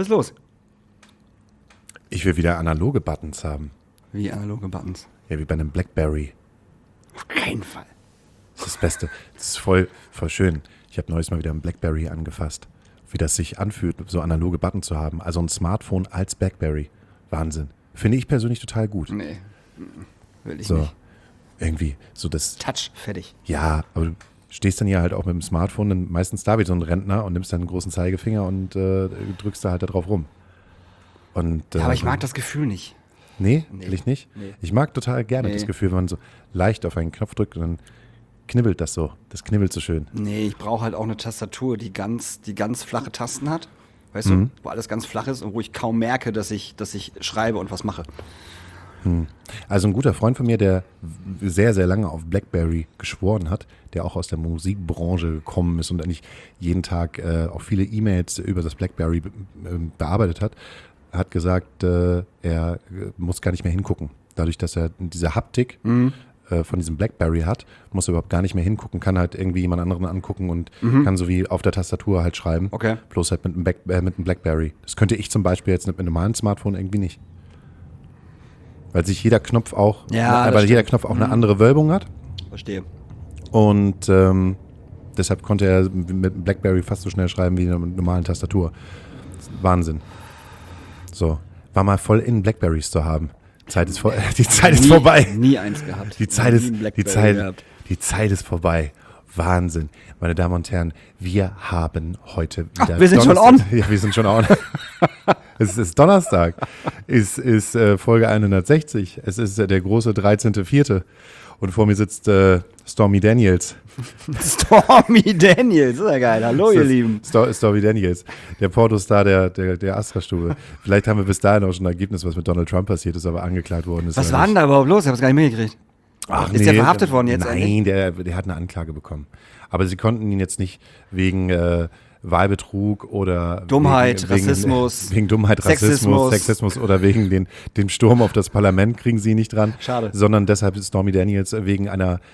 Was ist los? Ich will wieder analoge Buttons haben. Wie analoge Buttons? Ja, wie bei einem Blackberry. Auf keinen Fall. Das ist das Beste. Das ist voll schön. Ich habe neulich mal wieder ein Blackberry angefasst. Wie das sich anfühlt, so analoge Buttons zu haben. Also ein Smartphone als Blackberry. Wahnsinn. Finde ich persönlich total gut. Nee, will ich So, nicht. irgendwie, so das. Touch, fertig. Ja, aber du stehst dann ja halt auch mit dem Smartphone, dann meistens da wie so ein Rentner und nimmst dann einen großen Zeigefinger und drückst da halt da drauf rum. Und, Ja, aber ich mag das Gefühl nicht. Nee, Nee. will ich nicht. Nee. Ich mag total gerne Nee. das Gefühl, wenn man so leicht auf einen Knopf drückt und dann knibbelt das so. Das knibbelt so schön. Nee, ich brauche halt auch eine Tastatur, die ganz flache Tasten hat. Weißt du, wo alles ganz flach ist und wo ich kaum merke, dass ich schreibe und was mache. Also ein guter Freund von mir, der sehr, sehr lange auf BlackBerry geschworen hat, der auch aus der Musikbranche gekommen ist und eigentlich jeden Tag auch viele E-Mails über das BlackBerry bearbeitet hat gesagt, er muss gar nicht mehr hingucken. Dadurch, dass er diese Haptik von diesem BlackBerry hat, muss er überhaupt gar nicht mehr hingucken, kann halt irgendwie jemand anderen angucken und kann so wie auf der Tastatur halt schreiben. Okay. Bloß halt mit einem BlackBerry. Das könnte ich zum Beispiel jetzt mit einem normalen Smartphone irgendwie nicht. Weil sich jeder Knopf auch, Ja, das weil jeder stimmt. Knopf auch eine andere Wölbung hat. Verstehe. Und deshalb konnte er mit dem BlackBerry fast so schnell schreiben wie mit einer normalen Tastatur. Wahnsinn. So, war mal voll in Blackberries zu haben. Die Zeit ist vorbei. Nie eins gehabt. Die Zeit Nie ist, einen die Blackberry gehabt. Zeit ist vorbei. Wahnsinn. Meine Damen und Herren, wir haben heute wieder wir sind schon Donnerstag. Ja, wir sind schon on. Es ist Donnerstag. Es ist Folge 160. Es ist der große 13.04. Und vor mir sitzt Stormy Daniels. Stormy Daniels, ist ja geil. Hallo, ihr Lieben. Stormy Daniels, der Pornostar der Astra-Stube. Vielleicht haben wir bis dahin auch schon ein Ergebnis, was mit Donald Trump passiert ist, aber angeklagt worden ist. Was war denn da überhaupt los? Ich habe es gar nicht mitgekriegt. Ach, Ist der verhaftet worden jetzt Nein, der hat eine Anklage bekommen. Aber sie konnten ihn jetzt nicht wegen Wahlbetrug oder Dummheit, Rassismus, wegen Dummheit, Rassismus, Sexismus oder wegen dem Sturm auf das Parlament kriegen sie ihn nicht dran. Schade. Sondern deshalb ist Stormy Daniels wegen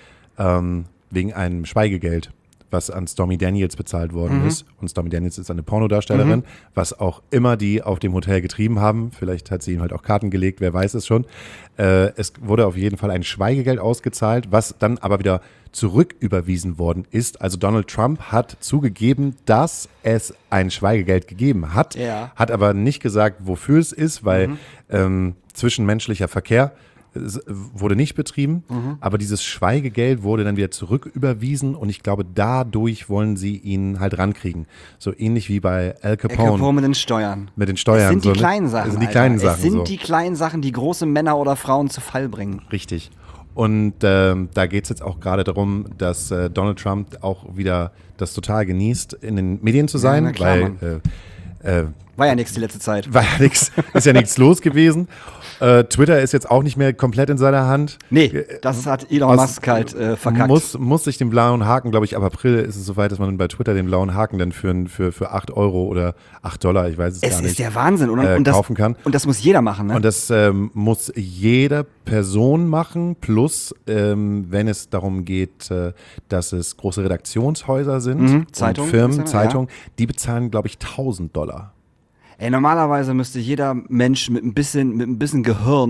einem Schweigegeld, was an Stormy Daniels bezahlt worden ist. Und Stormy Daniels ist eine Pornodarstellerin, was auch immer die auf dem Hotel getrieben haben. Vielleicht hat sie ihm halt auch Karten gelegt, wer weiß es schon. Es wurde auf jeden Fall ein Schweigegeld ausgezahlt, was dann aber wieder zurücküberwiesen worden ist. Also Donald Trump hat zugegeben, dass es ein Schweigegeld gegeben hat, hat aber nicht gesagt, wofür es ist, weil zwischenmenschlicher Verkehr wurde nicht betrieben, aber dieses Schweigegeld wurde dann wieder zurücküberwiesen und ich glaube, dadurch wollen sie ihn halt rankriegen. So ähnlich wie bei Al Capone. mit den Steuern. Mit den Steuern. Es sind die kleinen Sachen. Das sind die Alter. kleinen Sachen. Es sind so. die kleinen Sachen, die große Männer oder Frauen zu Fall bringen. Richtig. Und da geht es jetzt auch gerade darum, dass Donald Trump auch wieder das total genießt, in den Medien zu sein, na klar, weil war ja nichts die letzte Zeit. ist ja nichts los gewesen. Twitter ist jetzt auch nicht mehr komplett in seiner Hand. Nee, das hat Elon Musk halt verkackt. Muss sich den blauen Haken, glaube ich, ab April ist es soweit, dass man bei Twitter den blauen Haken dann für 8 Euro oder $8, ich weiß es gar nicht. Es ist der Wahnsinn, oder? Kaufen kann. Und das muss jeder machen, ne? Und das muss jede Person machen, plus wenn es darum geht, dass es große Redaktionshäuser sind, Zeitungen, und Firmen, ja. Zeitungen, die bezahlen, glaube ich, $1.000. Ey, normalerweise müsste jeder Mensch mit ein bisschen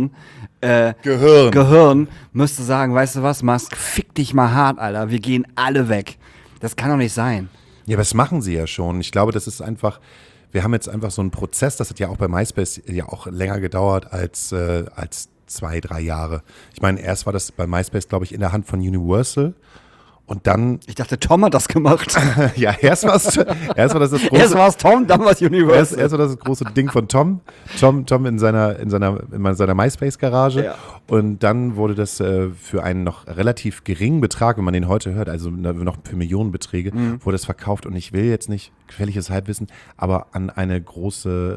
Gehirn müsste sagen, weißt du was, Musk, fick dich mal hart, Alter, wir gehen alle weg. Das kann doch nicht sein. Ja, aber das machen sie ja schon. Ich glaube, das ist einfach, wir haben jetzt einfach so einen Prozess, das hat ja auch bei MySpace ja auch länger gedauert als 2-3 Jahre. Ich meine, erst war das bei MySpace, glaube ich, in der Hand von Universal. Und dann. Ich dachte, Tom hat das gemacht. Ja, erst war das große. Erst war es Tom, dann war es Universal. Erst war das große Ding von Tom. Tom in seiner MySpace-Garage. Ja. Und dann wurde das für einen noch relativ geringen Betrag, wenn man den heute hört, also noch für Millionenbeträge, wurde es verkauft. Und ich will jetzt nicht gefährliches Halbwissen, aber an ein großes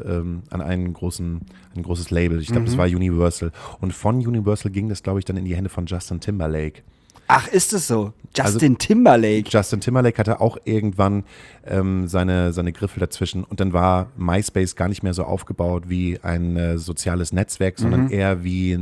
Label. Ich glaube, das war Universal. Und von Universal ging das, glaube ich, dann in die Hände von Justin Timberlake. Ach, ist es so? Justin Timberlake hatte auch irgendwann seine Griffel dazwischen und dann war MySpace gar nicht mehr so aufgebaut wie ein soziales Netzwerk, sondern eher wie ein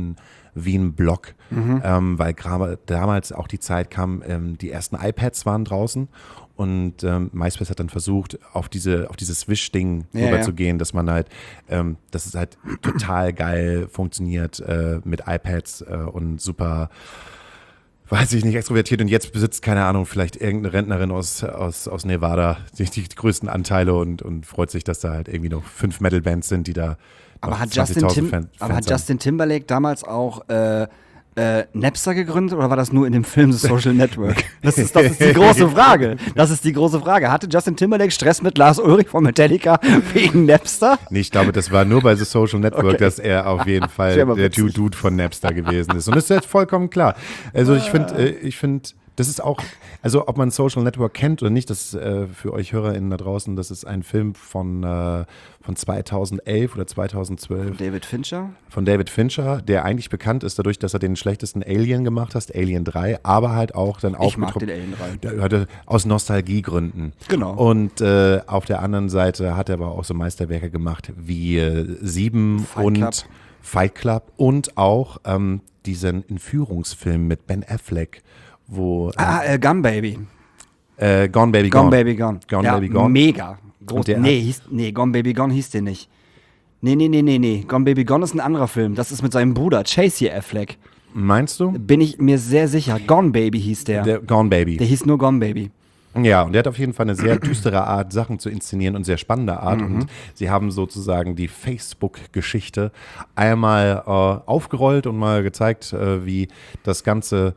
wie ein Block, weil gerade damals auch die Zeit kam, die ersten iPads waren draußen und MySpace hat dann versucht, auf dieses Wish-Ding rüberzugehen, dass man halt, dass es halt total geil funktioniert mit iPads und super, weiß ich nicht, extrovertiert, und jetzt besitzt, keine Ahnung, vielleicht irgendeine Rentnerin aus Nevada die größten Anteile und freut sich, dass da halt irgendwie noch 5 Metal-Bands sind, die da Aber hat 20.000 Fans Justin Timberlake damals auch Napster gegründet oder war das nur in dem Film The Social Network? Das ist die große Frage. Das ist die große Frage. Hatte Justin Timberlake Stress mit Lars Ulrich von Metallica wegen Napster? Nee, ich glaube, das war nur bei The Social Network, Okay. dass er auf jeden Fall der witzig. Dude von Napster gewesen ist. Und das ist jetzt vollkommen klar. Also ich finde, das ist auch, also ob man Social Network kennt oder nicht, das ist für euch HörerInnen da draußen, das ist ein Film von 2011 oder 2012 David Fincher? von David Fincher, der eigentlich bekannt ist dadurch, dass er den schlechtesten Alien gemacht hat, Alien 3, aber halt auch dann Ich mag aufgetrumpft- den Alien 3. Der hatte aus Nostalgiegründen. Genau. Und auf der anderen Seite hat er aber auch so Meisterwerke gemacht wie 7 Fight und Club. Fight Club und auch diesen Entführungsfilm mit Ben Affleck, wo Gun Baby. Gone Baby Gone Gone. Baby Gone. Gone Ja, Baby Gone. mega. Groß. Und der Gone Baby Gone hieß der nicht. Nee. Gone Baby Gone ist ein anderer Film. Das ist mit seinem Bruder, Chasey Affleck. Meinst du? Bin ich mir sehr sicher. Gone Baby hieß der. Der Gone Baby. Der hieß nur Gone Baby. Ja, und der hat auf jeden Fall eine sehr düstere Art, Sachen zu inszenieren und sehr spannende Art. Mhm. Und sie haben sozusagen die Facebook-Geschichte einmal aufgerollt und mal gezeigt, wie das Ganze,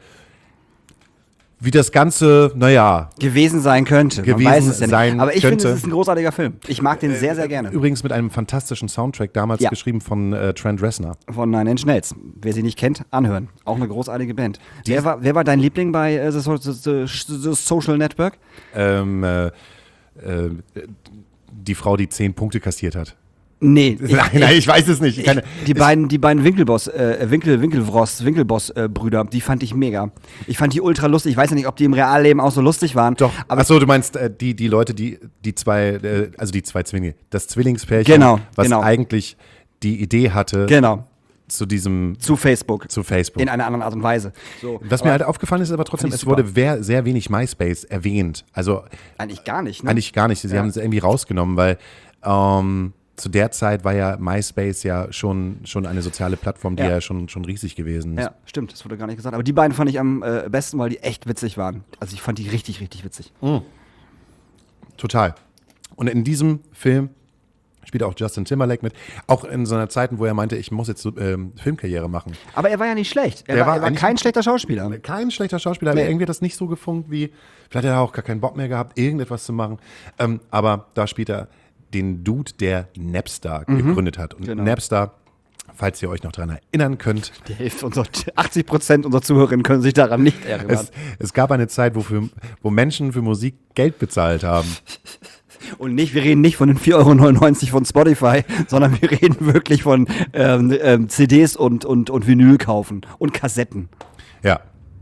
naja, Gewesen sein könnte. Man Gewesen weiß es ja nicht. sein Aber ich finde, könnte. es ist ein großartiger Film. Ich mag den sehr, sehr gerne. übrigens mit einem fantastischen Soundtrack, damals Ja. geschrieben von Trent Reznor. Von Nine Inch Nails. Wer sie nicht kennt, anhören. Auch eine großartige Band. Wer war dein Liebling bei The Social Network? Die Frau, die 10 Punkte kassiert hat. Nee. Nein, ich weiß es nicht. Die beiden Winkelboss-Brüder, die fand ich mega. Ich fand die ultra lustig. Ich weiß ja nicht, ob die im Realleben auch so lustig waren. Doch, aber achso, du meinst die Leute, die zwei, also die zwei Zwillinge, das Zwillingspärchen, Genau, was genau. eigentlich die Idee hatte genau. zu diesem, Zu Facebook. zu Facebook. In einer anderen Art und Weise. So. Was mir halt aufgefallen ist, aber trotzdem, Fand ich es wurde sehr wenig MySpace erwähnt. Also Eigentlich gar nicht, ne? eigentlich gar nicht. Sie haben es irgendwie rausgenommen, weil zu der Zeit war ja MySpace ja schon eine soziale Plattform, die Ja. ja schon riesig gewesen ist. Ja, stimmt, das wurde gar nicht gesagt. Aber die beiden fand ich am besten, weil die echt witzig waren. Also ich fand die richtig, richtig witzig. Total. Und in diesem Film spielt auch Justin Timberlake mit. Auch in so einer Zeit, wo er meinte, ich muss jetzt so, Filmkarriere machen. Aber er war ja nicht schlecht. Er Der war war eigentlich- kein schlechter Schauspieler. Kein schlechter Schauspieler, aber Nee. irgendwie hat das nicht so gefunkt wie, vielleicht hat er auch gar keinen Bock mehr gehabt, irgendetwas zu machen. Aber da spielt er den Dude, der Napster gegründet hat. Und Genau. Napster, falls ihr euch noch daran erinnern könnt, Die Hälfte 80% unserer Zuhörerinnen können sich daran nicht erinnern. es gab eine Zeit, wo Menschen für Musik Geld bezahlt haben. Und wir reden nicht von den 4,99 € von Spotify, sondern wir reden wirklich von CDs und Vinyl kaufen und Kassetten. Ja.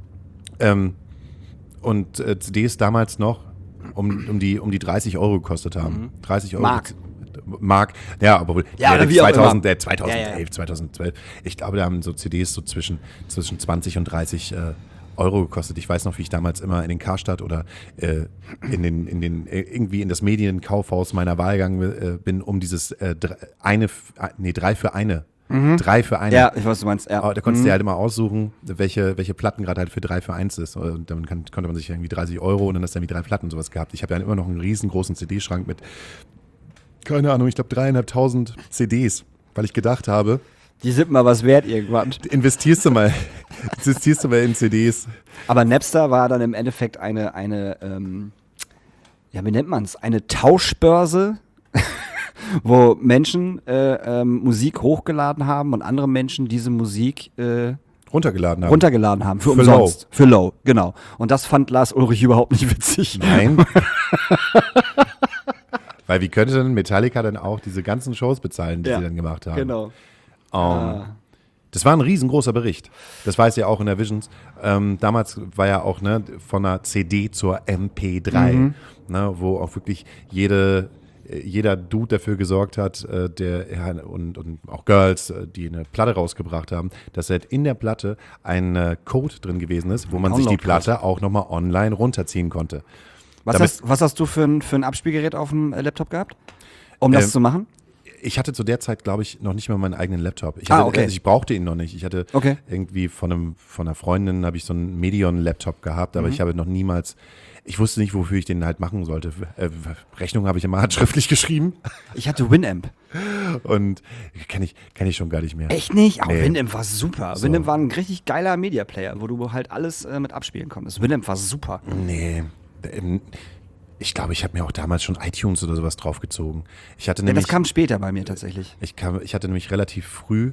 Und CDs damals noch um die 30 € gekostet haben. 30 Euro. Mark, ja, aber wohl. Ja, oder wie auch immer. 2011, Ja. 2012. Ich glaube, da haben so CDs so zwischen 20 und 30 Euro gekostet. Ich weiß noch, wie ich damals immer in den Karstadt oder irgendwie in das Medienkaufhaus meiner Wahl gegangen bin, um dieses 3 für 1. 3 für 1. Ja, ich weiß, was du meinst. Ja. Da konntest du halt immer aussuchen, welche Platten gerade halt für 3 für 1 ist. Und dann konnte man sich irgendwie 30 € und dann hast du irgendwie 3 Platten und sowas gehabt. Ich habe dann immer noch einen riesengroßen CD-Schrank mit, keine Ahnung, ich glaube 3.500 CDs, weil ich gedacht habe, Die sind mal was wert irgendwann. investierst du mal in CDs. Aber Napster war dann im Endeffekt eine wie nennt man es? Eine Tauschbörse, wo Menschen Musik hochgeladen haben und andere Menschen diese Musik Runtergeladen haben. runtergeladen haben. Für Für umsonst. Für low, genau. Und das fand Lars Ulrich überhaupt nicht witzig. Nein. Weil wie könnte denn Metallica dann auch diese ganzen Shows bezahlen, die Ja, sie dann gemacht haben? Genau. Das war ein riesengroßer Bericht. Das weiß ja auch in der Visions. Damals war ja auch von einer CD zur MP3, wo auch wirklich jede jeder Dude dafür gesorgt hat, und auch Girls, die eine Platte rausgebracht haben, dass halt in der Platte ein Code drin gewesen ist, wo man sich die Platte auch nochmal online runterziehen konnte. Was hast du für ein Abspielgerät auf dem Laptop gehabt, um das zu machen? Ich hatte zu der Zeit, glaube ich, noch nicht mal meinen eigenen Laptop. Okay. Ich brauchte ihn noch nicht. Ich hatte irgendwie von einer Freundin habe ich so einen Medion-Laptop gehabt, aber ich habe noch niemals, ich wusste nicht, wofür ich den halt machen sollte. Rechnung habe ich immer handschriftlich geschrieben. Ich hatte Winamp. Und kenn ich schon gar nicht mehr. Echt nicht? Auch Nee. Winamp war super. So. Winamp war ein richtig geiler Media-Player, wo du halt alles mit abspielen konntest. Winamp war super. Nee. Ich glaube, ich habe mir auch damals schon iTunes oder sowas draufgezogen. Das kam später bei mir tatsächlich. Ich hatte nämlich relativ früh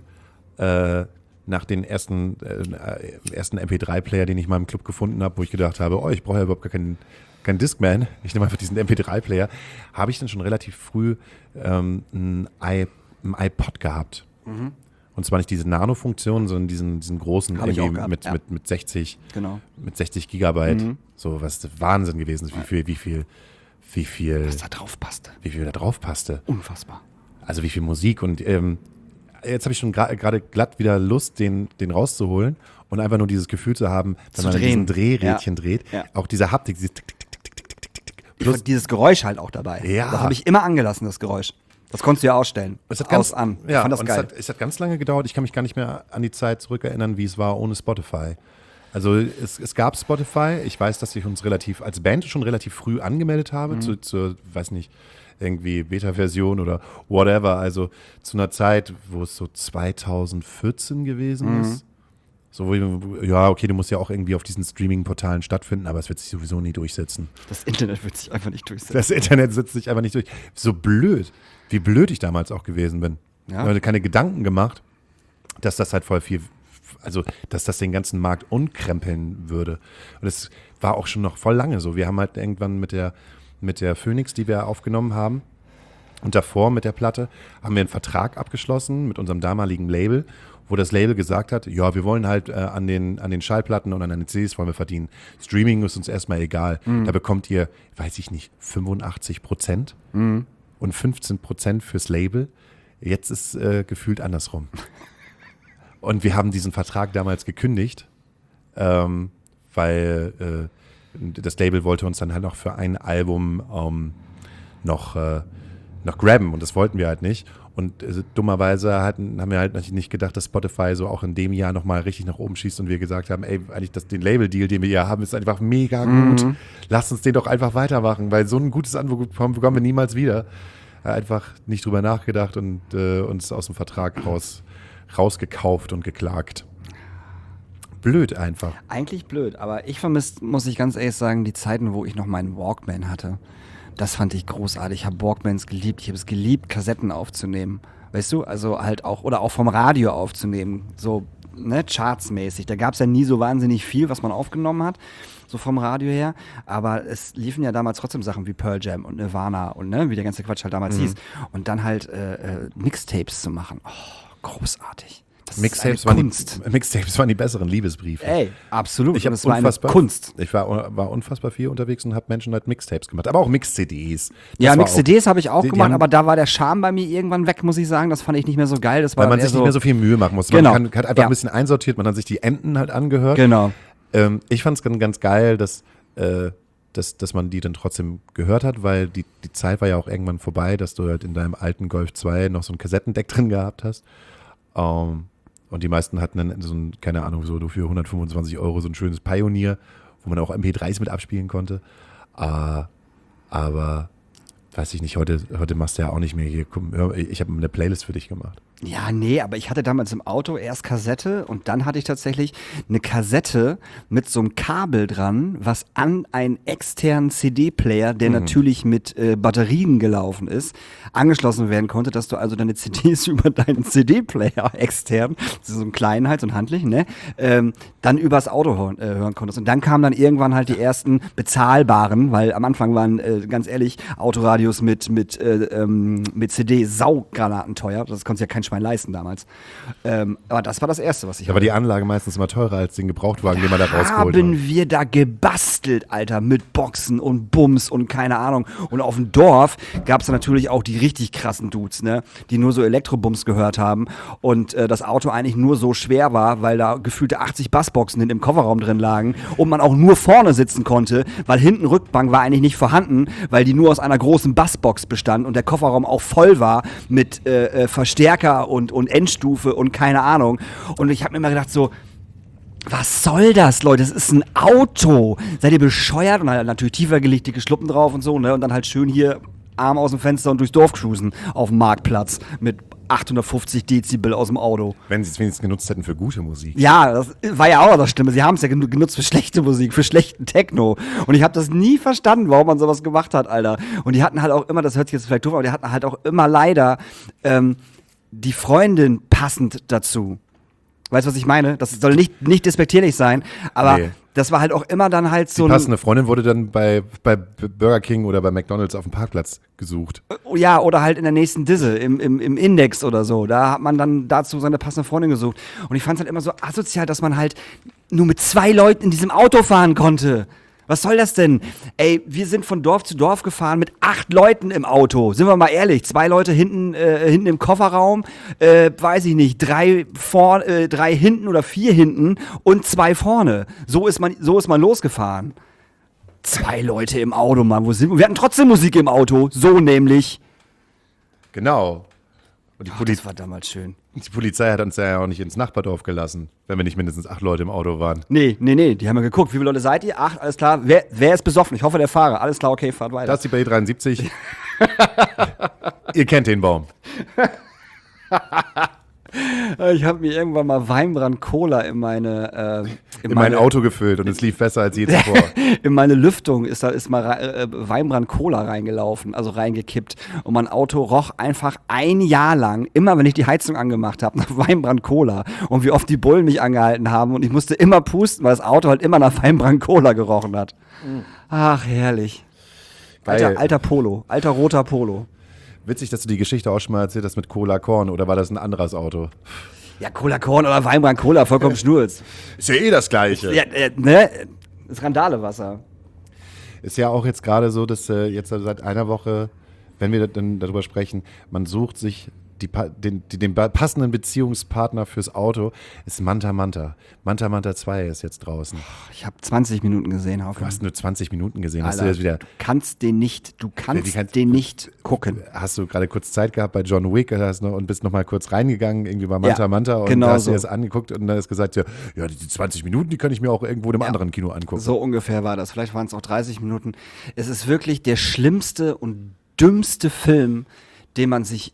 nach den ersten MP3-Player, den ich mal im Club gefunden habe, wo ich gedacht habe, ich brauche ja überhaupt gar keinen Discman, ich nehme einfach diesen MP3-Player, habe ich dann schon relativ früh ein iPod gehabt. Mhm. Und zwar nicht diese Nano-Funktion, sondern diesen großen Hab ich auch gehabt, mit 60 Genau. mit 60 Gigabyte. So, was Wahnsinn gewesen ist, wie viel Was da drauf passte. wie viel da drauf passte. Unfassbar. Also wie viel Musik und jetzt habe ich schon gerade glatt wieder Lust, den rauszuholen und einfach nur dieses Gefühl zu haben, wenn man drehen. diesen Drehrädchen dreht, Ja. auch diese Haptik, dieses Tick, Tick, Tick, Tick, Tick, Tick, Tick, Tick. Ich fand dieses Geräusch halt auch dabei. Ja. Das habe ich immer angelassen, das Geräusch. Das konntest du ja ausstellen. Es hat ganz, an. Ich ja, fand das und geil. es hat ganz lange gedauert. Ich kann mich gar nicht mehr an die Zeit zurückerinnern, wie es war ohne Spotify. Also es gab Spotify. Ich weiß, dass ich uns als Band schon relativ früh angemeldet habe, zur, weiß nicht, irgendwie Beta-Version oder whatever. Also zu einer Zeit, wo es so 2014 gewesen ist. So, du musst ja auch irgendwie auf diesen Streaming-Portalen stattfinden, aber es wird sich sowieso nie durchsetzen. Das Internet wird sich einfach nicht durchsetzen. Das Internet setzt sich einfach nicht durch. So blöd, wie blöd ich damals auch gewesen bin. Ja. Ich habe keine Gedanken gemacht, dass das halt voll viel, also dass das den ganzen Markt unkrempeln würde. Und es war auch schon noch voll lange so. Wir haben halt irgendwann mit der Phoenix, die wir aufgenommen haben, und davor mit der Platte, haben wir einen Vertrag abgeschlossen mit unserem damaligen Label, wo das Label gesagt hat, ja, wir wollen halt an den Schallplatten und an den CDs wollen wir verdienen. Streaming ist uns erstmal egal. Da bekommt ihr, weiß ich nicht, 85% und 15% fürs Label. Jetzt ist gefühlt andersrum. Und wir haben diesen Vertrag damals gekündigt, weil das Label wollte uns dann halt noch für ein Album noch grabben und das wollten wir halt nicht. Und dummerweise haben wir halt nicht gedacht, dass Spotify so auch in dem Jahr nochmal richtig nach oben schießt und wir gesagt haben, ey, eigentlich den Label-Deal, den wir hier haben, ist einfach mega gut. Lass uns den doch einfach weitermachen, weil so ein gutes Angebot bekommen wir niemals wieder. Einfach nicht drüber nachgedacht und uns aus dem Vertrag rausgekauft und geklagt. Blöd einfach. Eigentlich blöd, aber ich vermisse, muss ich ganz ehrlich sagen, die Zeiten, wo ich noch meinen Walkman hatte. Das fand ich großartig. Ich habe Walkmans geliebt. Ich habe es geliebt, Kassetten aufzunehmen. Weißt du, also halt auch, oder auch vom Radio aufzunehmen. So, ne, chartsmäßig. Da gab es ja nie so wahnsinnig viel, was man aufgenommen hat, so vom Radio her. Aber es liefen ja damals trotzdem Sachen wie Pearl Jam und Nirvana und ne, wie der ganze Quatsch halt damals hieß. Und dann halt Mixtapes zu machen. Oh, großartig. Das Mixtapes ist eine Kunst. waren die besseren Liebesbriefe. Ey, absolut. Ich habe das war eine Kunst. Ich war unfassbar viel unterwegs und habe Menschen halt Mixtapes gemacht, aber auch Mix-CDs. Ja, Mix-CDs habe ich auch die gemacht, haben- aber da war der Charme bei mir irgendwann weg, muss ich sagen. Das fand ich nicht mehr so geil. Das war Weil man eher sich nicht mehr so viel Mühe machen musste. Genau. Man hat einfach Ja. ein bisschen einsortiert, man hat sich die Enden halt angehört. Genau. Ich fand es ganz geil, dass man die dann trotzdem gehört hat, weil die Zeit war ja auch irgendwann vorbei, dass du halt in deinem alten Golf 2 noch so ein Kassettendeck drin gehabt hast. Und die meisten hatten dann so ein, keine Ahnung, so für 125 € so ein schönes Pioneer, wo man auch MP3s mit abspielen konnte. Aber weiß ich nicht, heute machst du ja auch nicht mehr hier. Ich habe eine Playlist für dich gemacht. Ja, nee, aber ich hatte damals im Auto erst Kassette und dann hatte ich tatsächlich eine Kassette mit so einem Kabel dran, was an einen externen CD-Player, der natürlich mit Batterien gelaufen ist, angeschlossen werden konnte, dass du also deine CDs über deinen CD-Player extern, so einen kleinen halt, so einen handlichen, ne, dann übers Auto hören konntest. Und dann kamen dann irgendwann halt die ersten bezahlbaren, weil am Anfang waren, ganz ehrlich, Autoradios mit CD saugranaten teuer. Das konntest ja kein Schwein leisten damals. Aber das war das Erste, was ich Da war die Anlage meistens immer teurer als den Gebrauchtwagen, den man da rausgeholt hat. Haben wir da gebastelt, Alter, mit Boxen und Bums und keine Ahnung. Und auf dem Dorf gab es dann natürlich auch die richtig krassen Dudes, ne, die nur so Elektrobums gehört haben und das Auto eigentlich nur so schwer war, weil da gefühlte 80 Bassboxen hinten im Kofferraum drin lagen und man auch nur vorne sitzen konnte, weil hinten Rückbank war eigentlich nicht vorhanden, weil die nur aus einer großen Bassbox bestand und der Kofferraum auch voll war mit Verstärker und Endstufe und keine Ahnung. Und ich habe mir immer gedacht so, was soll das, Leute? Das ist ein Auto. Seid ihr bescheuert? Und halt natürlich tiefer gelegt, dicke Schluppen drauf und so, ne? Und dann halt schön hier Arm aus dem Fenster und durchs Dorf cruisen auf dem Marktplatz mit 850 Dezibel aus dem Auto. Wenn sie es wenigstens genutzt hätten für gute Musik. Ja, das war ja auch das Schlimme. Sie haben es ja genutzt für schlechte Musik, für schlechten Techno. Und ich habe das nie verstanden, warum man sowas gemacht hat, Alter. Und die hatten halt auch immer, das hört sich jetzt vielleicht doof an, aber die hatten halt auch immer leider die Freundin passend dazu. Weißt du, was ich meine? Das soll nicht despektierlich sein, aber das war halt auch immer dann halt so Die passende Freundin wurde dann bei Burger King oder bei McDonald's auf dem Parkplatz gesucht. Ja, oder halt in der nächsten Disse, im Index oder so. Da hat man dann dazu seine passende Freundin gesucht. Und ich fand es halt immer so asozial, dass man halt nur mit 2 Leuten in diesem Auto fahren konnte. Was soll das denn? Ey, wir sind von Dorf zu Dorf gefahren mit 8 Leuten im Auto. Sind wir mal ehrlich. 2 Leute hinten im Kofferraum, weiß ich nicht, 3 hinten oder 4 hinten und 2 vorne. So ist man losgefahren. 2 Leute im Auto, Mann. Wo sind wir? Wir hatten trotzdem Musik im Auto. So nämlich. Genau. Und Das war damals schön. die Polizei hat uns ja auch nicht ins Nachbardorf gelassen, wenn wir nicht mindestens 8 Leute im Auto waren. Nee. Die haben ja geguckt. Wie viele Leute seid ihr? 8, alles klar. Wer ist besoffen? Ich hoffe, der Fahrer. Alles klar, okay, fahrt weiter. Das ist die B73. Ihr kennt den Baum. Ich habe mir irgendwann mal Weinbrand Cola in mein Auto gefüllt und es lief besser als je zuvor. In meine Lüftung ist mal Weinbrand Cola reingelaufen, also reingekippt. Und mein Auto roch einfach ein Jahr lang, immer wenn ich die Heizung angemacht habe, nach Weinbrand Cola. Und wie oft die Bullen mich angehalten haben. Und ich musste immer pusten, weil das Auto halt immer nach Weinbrand Cola gerochen hat. Ach, herrlich. Alter Polo, alter roter Polo. Witzig, dass du die Geschichte auch schon mal erzählt hast mit Cola Korn, oder war das ein anderes Auto? Ja, Cola Korn oder Weinbrand Cola, vollkommen Schnurz. Ist ja eh das Gleiche. Ja, ne? Das Randalewasser. Ist ja auch jetzt gerade so, dass jetzt seit einer Woche, wenn wir dann darüber sprechen, man sucht sich den passenden Beziehungspartner fürs Auto, ist Manta Manta. Manta Manta 2 ist jetzt draußen. Ich habe 20 Minuten gesehen. Du hast nur 20 Minuten gesehen. Alter, hast du das wieder? Du kannst den nicht gucken. Hast du gerade kurz Zeit gehabt bei John Wick und bist noch mal kurz reingegangen, irgendwie bei Manta Manta und genau hast so. dir das angeguckt und dann hast gesagt, ja, die 20 Minuten, die kann ich mir auch irgendwo in einem anderen Kino angucken. So ungefähr war das. Vielleicht waren es auch 30 Minuten. Es ist wirklich der schlimmste und dümmste Film, den man sich,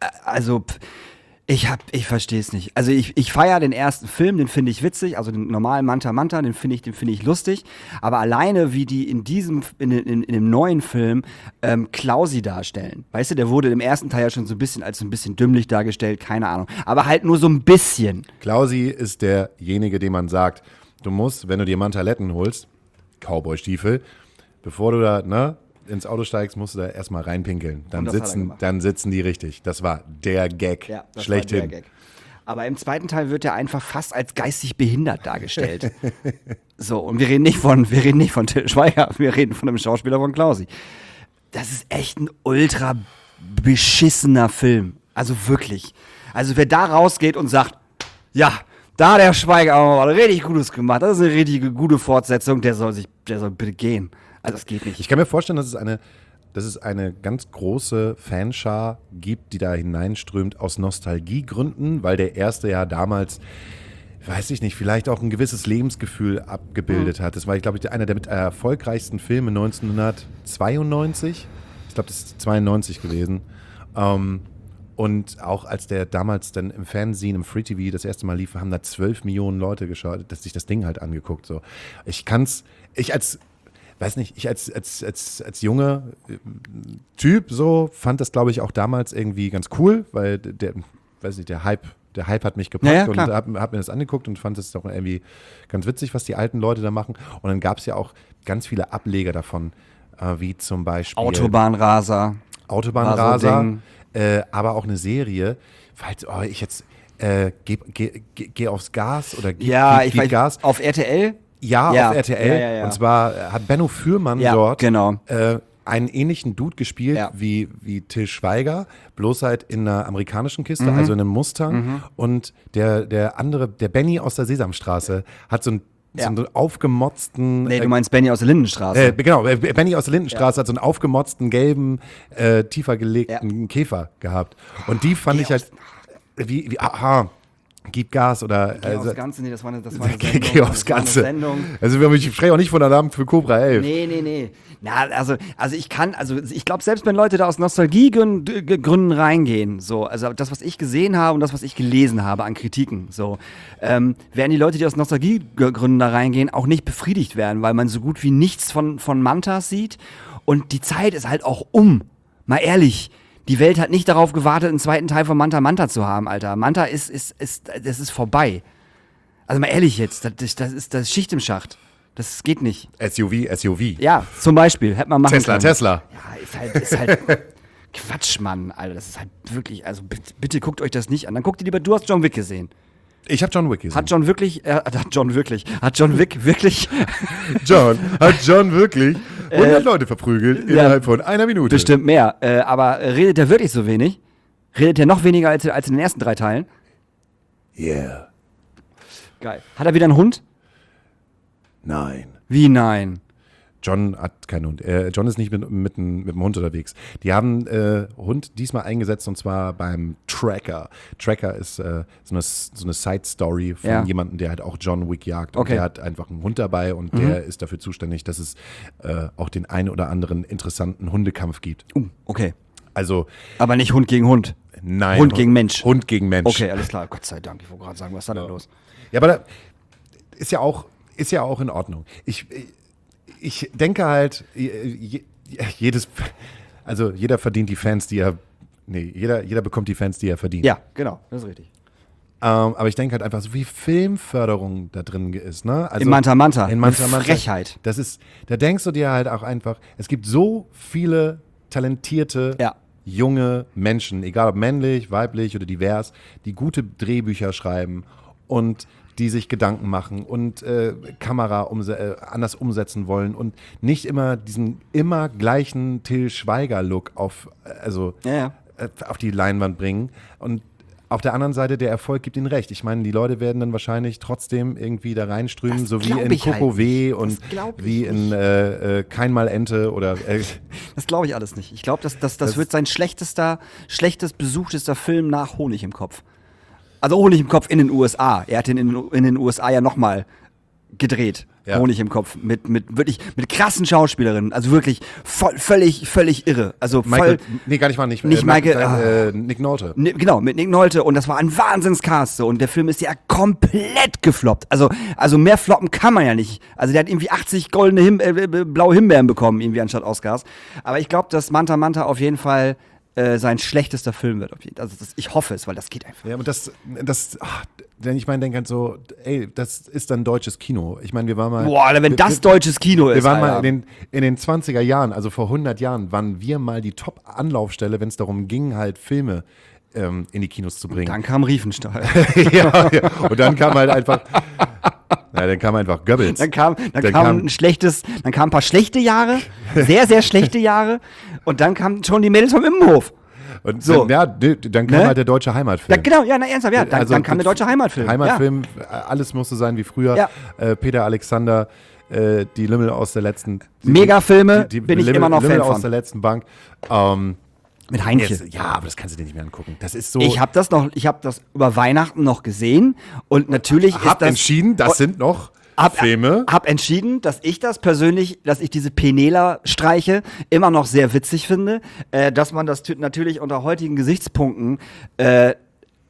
ich verstehe es nicht. Also ich feiere den ersten Film, den finde ich witzig, also den normalen Manta Manta, den finde ich lustig. Aber alleine, wie die in dem neuen Film Klausi darstellen. Weißt du, der wurde im ersten Teil ja schon so ein bisschen dümmlich dargestellt, keine Ahnung. Aber halt nur so ein bisschen. Klausi ist derjenige, dem man sagt, du musst, wenn du dir Mantaletten holst, Cowboy-Stiefel, bevor du da, ins Auto steigst, musst du da erstmal reinpinkeln. Dann sitzen die richtig. Das war der Gag. Ja, das schlechthin. war der Gag. Aber im zweiten Teil wird er einfach fast als geistig behindert dargestellt. So, und wir reden nicht von Till Schweiger, wir reden von einem Schauspieler von Klausi. Das ist echt ein ultra beschissener Film. Also wirklich. Also wer da rausgeht und sagt, ja, da hat der Schweiger aber was richtig Gutes gemacht, das ist eine richtige gute Fortsetzung, der soll bitte gehen. Also das geht nicht. Ich kann mir vorstellen, dass es eine ganz große Fanschar gibt, die da hineinströmt aus Nostalgiegründen, weil der erste ja damals, weiß ich nicht, vielleicht auch ein gewisses Lebensgefühl abgebildet hat. Das war, glaube ich, einer der mit erfolgreichsten Filme 1992. Ich glaube, das ist 92 gewesen. Und auch als der damals dann im Fernsehen, im Free TV das erste Mal lief, haben da 12 Millionen Leute geschaut, dass sich das Ding halt angeguckt. So. Ich als junger Typ so fand das, glaube ich, auch damals irgendwie ganz cool, weil der Hype hat mich gepackt und hab mir das angeguckt und fand es doch irgendwie ganz witzig, was die alten Leute da machen. Und dann gab es ja auch ganz viele Ableger davon, wie zum Beispiel Autobahnraser. So aber auch eine Serie, falls ich jetzt geh aufs Gas oder gib Gas. Auf RTL? Ja, auf RTL. Ja. Und zwar hat Benno Fürmann dort genau. einen ähnlichen Dude gespielt wie Til Schweiger, bloß halt in einer amerikanischen Kiste, also in einem Mustang. Und der andere, der Benny aus der Sesamstraße, hat so einen aufgemotzten. Nee, du meinst Benny aus der Lindenstraße. Genau, Benny aus der Lindenstraße hat so einen aufgemotzten, gelben, tiefer gelegten Käfer gehabt. Und die fand ich halt Gib Gas oder. Geh aufs Ganze, nee, das war eine Sendung. Geh aufs Ganze. Also ich spreche auch nicht von der Namen für Cobra 11. Nee. Na, also ich glaube, selbst wenn Leute da aus Nostalgiegründen reingehen, so, also das, was ich gesehen habe und das, was ich gelesen habe an Kritiken, so, werden die Leute, die aus Nostalgiegründen da reingehen, auch nicht befriedigt werden, weil man so gut wie nichts von Mantas sieht und die Zeit ist halt auch mal ehrlich. Die Welt hat nicht darauf gewartet, einen zweiten Teil von Manta zu haben, Alter. Manta das ist vorbei. Also mal ehrlich jetzt, das ist Schicht im Schacht. Das geht nicht. SUV. Ja, zum Beispiel, hätte man machen können. Tesla. Ja, ist halt Quatsch, Mann, Alter. Das ist halt wirklich, also bitte guckt euch das nicht an. Dann guckt ihr lieber, du hast John Wick gesehen. Ich habe John Wick gesehen. Hat John Wick wirklich 100 Leute verprügelt innerhalb von einer Minute. Bestimmt mehr. Aber redet er wirklich so wenig? Redet er noch weniger als in den ersten 3 Teilen? Yeah. Geil. Hat er wieder einen Hund? Nein. Wie nein? John hat keinen Hund. John ist nicht mit dem Hund unterwegs. Die haben Hund diesmal eingesetzt und zwar beim Tracker. Tracker ist so eine Side-Story von jemandem, der halt auch John Wick jagt. Und der hat einfach einen Hund dabei und der ist dafür zuständig, dass es auch den einen oder anderen interessanten Hundekampf gibt. Okay. Also, aber nicht Hund gegen Hund. Nein. Hund gegen Mensch. Hund gegen Mensch. Okay, alles klar. Gott sei Dank. Ich wollte gerade sagen, was ist da denn los? Ja, aber da ist ja auch in Ordnung. Ich denke halt, jeder verdient die Fans, jeder bekommt die Fans, die er verdient. Ja, genau, das ist richtig. Aber ich denke halt einfach, so wie Filmförderung da drin ist, ne? Also in Manta. In Manta. Frechheit. Da denkst du dir halt auch einfach, es gibt so viele talentierte, junge Menschen, egal ob männlich, weiblich oder divers, die gute Drehbücher schreiben und die sich Gedanken machen und Kamera anders umsetzen wollen und nicht immer diesen immer gleichen Til Schweiger-Look auf die Leinwand bringen. Und auf der anderen Seite, der Erfolg gibt ihnen recht. Ich meine, die Leute werden dann wahrscheinlich trotzdem irgendwie da reinströmen, so wie in Coco W und wie in Kein Mal Ente oder. Das glaube ich alles nicht. Ich glaube, das wird sein schlechtest besuchtester Film nach Honig im Kopf. Also Honig im Kopf in den USA. Er hat den in den USA ja nochmal gedreht. Ja. Honig im Kopf. Mit krassen Schauspielerinnen. Also wirklich völlig irre. Also voll. Gar nicht mal. Nicht Nick Nolte. Genau, mit Nick Nolte. Und das war ein Wahnsinnscast. Und der Film ist ja komplett gefloppt. Also mehr floppen kann man ja nicht. Also der hat irgendwie 80 blaue Himbeeren bekommen, irgendwie anstatt Oscars. Aber ich glaube, dass Manta auf jeden Fall sein schlechtester Film wird. Ich hoffe es, weil das geht einfach. Ja, aber denn ich meine, denke halt so, ey, das ist dann deutsches Kino. Ich meine, wir waren mal. Boah, wenn das deutsches Kino ist. Wir waren mal in den 20er Jahren, also vor 100 Jahren, waren wir mal die Top-Anlaufstelle, wenn es darum ging, halt Filme in die Kinos zu bringen. Dann kam Riefenstahl. ja. Und dann kam halt einfach. Ja, dann kam einfach Goebbels. Dann kam ein paar schlechte Jahre, sehr, sehr schlechte Jahre und dann kamen schon die Mädels vom Immenhof. Und so. Dann kam halt der deutsche Heimatfilm. Ja, genau, ernsthaft, ja. Dann kam der deutsche Heimatfilm. Heimatfilm, alles musste sein wie früher. Ja. Peter Alexander, die Lümmel aus der letzten. Megafilme, bin ich immer noch Fan von. Lümmel aus der letzten Bank. Mit Heinchen. Ja, aber das kannst du dir nicht mehr angucken. Das ist so. Ich habe das über Weihnachten noch gesehen und natürlich hab entschieden, das sind noch Filme. Hab entschieden, dass ich diese Penela-Streiche immer noch sehr witzig finde, dass man das natürlich unter heutigen Gesichtspunkten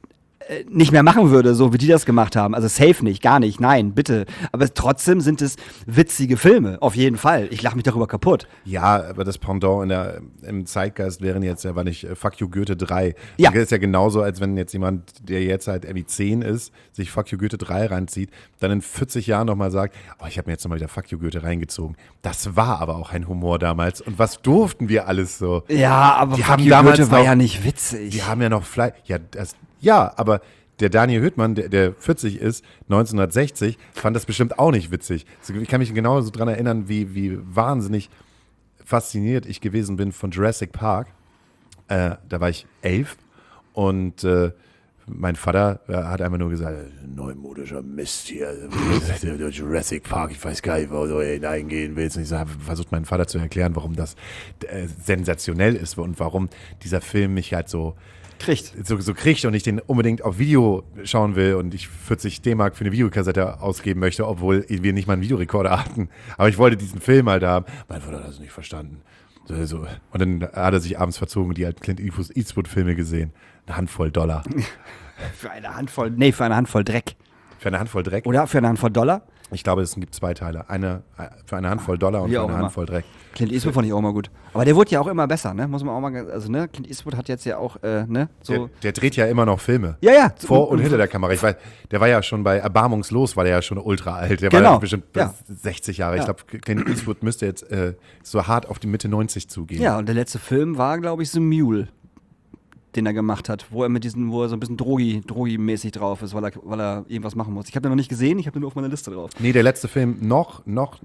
nicht mehr machen würde, so wie die das gemacht haben. Also safe nicht, gar nicht, nein, bitte. Aber trotzdem sind es witzige Filme, auf jeden Fall. Ich lache mich darüber kaputt. Ja, aber das Pendant im Zeitgeist wären jetzt ja, war nicht Fuck You Goethe 3. Ja. Das ist ja genauso, als wenn jetzt jemand, der jetzt halt irgendwie 10 ist, sich Fuck You Goethe 3 reinzieht, dann in 40 Jahren nochmal sagt, oh, ich habe mir jetzt nochmal wieder Fuck You Goethe reingezogen. Das war aber auch ein Humor damals. Und was durften wir alles so? Ja, aber Die Fuck haben You damals Goethe war noch- ja nicht witzig. Die haben ja noch Fleisch. Ja, aber der Daniel Hüttmann, der 40 ist, 1960, fand das bestimmt auch nicht witzig. Ich kann mich genauso dran erinnern, wie wahnsinnig fasziniert ich gewesen bin von Jurassic Park. Da war ich 11 und mein Vater hat einfach nur gesagt, neumodischer Mist hier, Jurassic Park, ich weiß gar nicht, wo du hineingehen willst. Und ich habe versucht, meinen Vater zu erklären, warum das sensationell ist und warum dieser Film mich halt so kriegt und ich den unbedingt auf Video schauen will und ich 40 D-Mark für eine Videokassette ausgeben möchte, obwohl wir nicht mal einen Videorekorder hatten. Aber ich wollte diesen Film halt haben. Mein Vater hat das nicht verstanden. So. Und dann hat er sich abends verzogen und die alten Clint Eastwood-Filme gesehen. Eine Handvoll $. Für eine Handvoll Dreck. Für eine Handvoll Dreck? Oder für eine Handvoll $? Ich glaube, es gibt 2 Teile. Eine für eine Handvoll $, und Wie für auch eine immer. Handvoll Dreck. Clint Eastwood fand ich auch mal gut. Aber der wurde ja auch immer besser, ne? Muss man auch mal, also ne? Clint Eastwood hat jetzt ja auch, ne? So. Der dreht ja immer noch Filme. Ja. Vor und hinter der Kamera. Ich weiß, der war ja schon bei Erbarmungslos, war der ja schon ultra alt. Der war Genau. ja bestimmt Ja. 60 Jahre. Ja. Ich glaube, Clint Eastwood müsste jetzt so hart auf die Mitte 90 zugehen. Ja, und der letzte Film war, glaube ich, The Mule, den er gemacht hat, wo er so ein bisschen Drogi-mäßig drauf ist, weil er irgendwas machen muss. Ich habe den noch nicht gesehen, ich habe den nur auf meiner Liste drauf. Nee, der letzte Film noch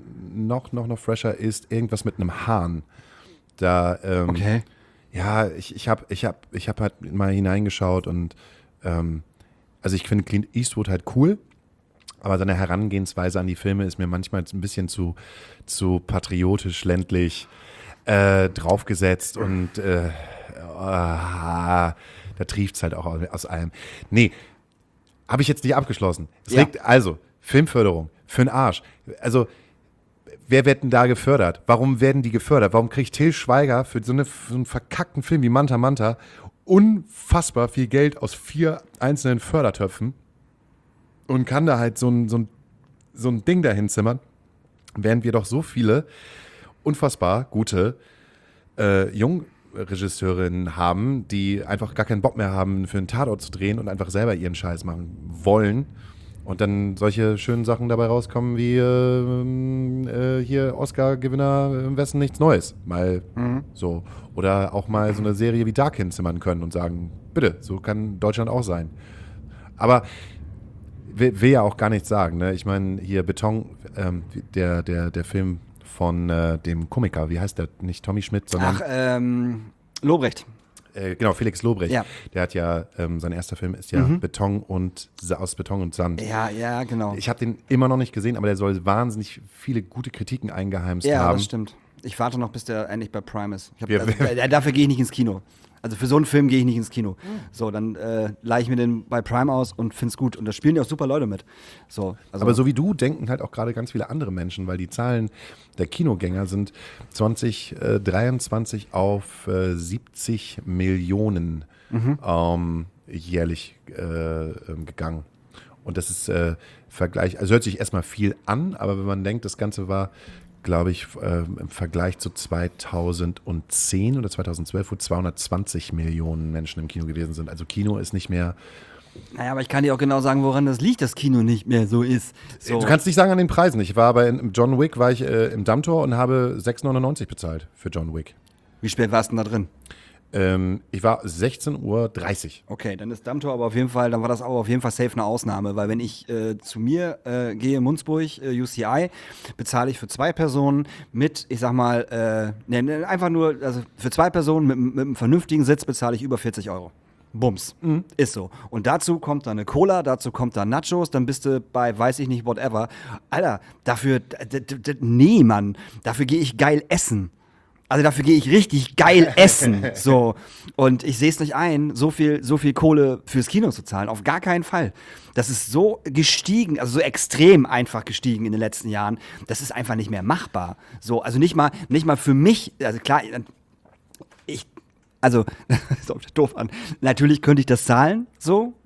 fresher ist irgendwas mit einem Hahn. Da, Okay. Ja, ich hab halt mal hineingeschaut und also ich finde Clint Eastwood halt cool, aber seine Herangehensweise an die Filme ist mir manchmal ein bisschen zu patriotisch, ländlich draufgesetzt und da trieft's halt auch aus allem. Nee, habe ich jetzt nicht abgeschlossen. Es Ja. liegt also Filmförderung für den Arsch. Also wer wird denn da gefördert? Warum werden die gefördert? Warum kriegt Til Schweiger für so einen verkackten Film wie Manta Manta unfassbar viel Geld aus 4 einzelnen Fördertöpfen und kann da halt so ein Ding dahin zimmern, während wir doch so viele unfassbar gute Jungregisseurinnen haben, die einfach gar keinen Bock mehr haben, für einen Tatort zu drehen und einfach selber ihren Scheiß machen wollen. Und dann solche schönen Sachen dabei rauskommen wie hier Oscar-Gewinner im Westen nichts Neues. Mal so. Oder auch mal so eine Serie wie Dark hinzimmern können und sagen, bitte, so kann Deutschland auch sein. Aber will ja auch gar nichts sagen. Ne? Ich meine, hier Beton, der Film von dem Komiker, wie heißt der? Nicht Tommy Schmidt, sondern Lobrecht. genau, Felix Lobrecht. Ja. Der hat ja, sein erster Film ist ja Beton aus Beton und Sand. Ja, genau. Ich habe den immer noch nicht gesehen, aber der soll wahnsinnig viele gute Kritiken eingeheimst Ja, haben. das stimmt. Ich warte noch, bis der endlich bei Prime ist. Ja, Dafür gehe ich nicht ins Kino. Also für so einen Film gehe ich nicht ins Kino. So, dann leihe ich mir den bei Prime aus und find's gut. Und da spielen ja auch super Leute mit. So, also Aber so wie du denken halt auch gerade ganz viele andere Menschen, weil die Zahlen der Kinogänger sind 2023 auf 70 Millionen jährlich gegangen. Und das ist also hört sich erstmal viel an, aber wenn man denkt, das Ganze war, glaube ich, im Vergleich zu 2010 oder 2012, wo 220 Millionen Menschen im Kino gewesen sind. Also Kino ist nicht mehr. Naja, aber ich kann dir auch genau sagen, woran das liegt, dass Kino nicht mehr so ist. So. Du kannst nicht sagen an den Preisen. Ich war im John Wick, war ich im Dammtor und habe 6,99 bezahlt für John Wick. Wie spät warst du denn da drin? Ich war 16:30 Uhr. Okay, dann ist Dammtor aber dann war das auch auf jeden Fall safe eine Ausnahme, weil wenn ich zu mir gehe, Munzburg, UCI, bezahle ich für 2 Personen mit, ich sag mal, einfach nur, also für 2 Personen mit einem vernünftigen Sitz bezahle ich über 40 Euro. Bums. Ist so. Und dazu kommt dann eine Cola, dazu kommt dann Nachos, dann bist du bei, weiß ich nicht, whatever. Alter, dafür, nee, Mann, dafür gehe ich geil essen. Also dafür gehe ich richtig geil essen. So. Und ich sehe es nicht ein, so viel Kohle fürs Kino zu zahlen. Auf gar keinen Fall. Das ist so gestiegen, also so extrem einfach gestiegen in den letzten Jahren. Das ist einfach nicht mehr machbar. So, also nicht mal für mich, also klar, das ist doof an. Natürlich könnte ich das zahlen, so,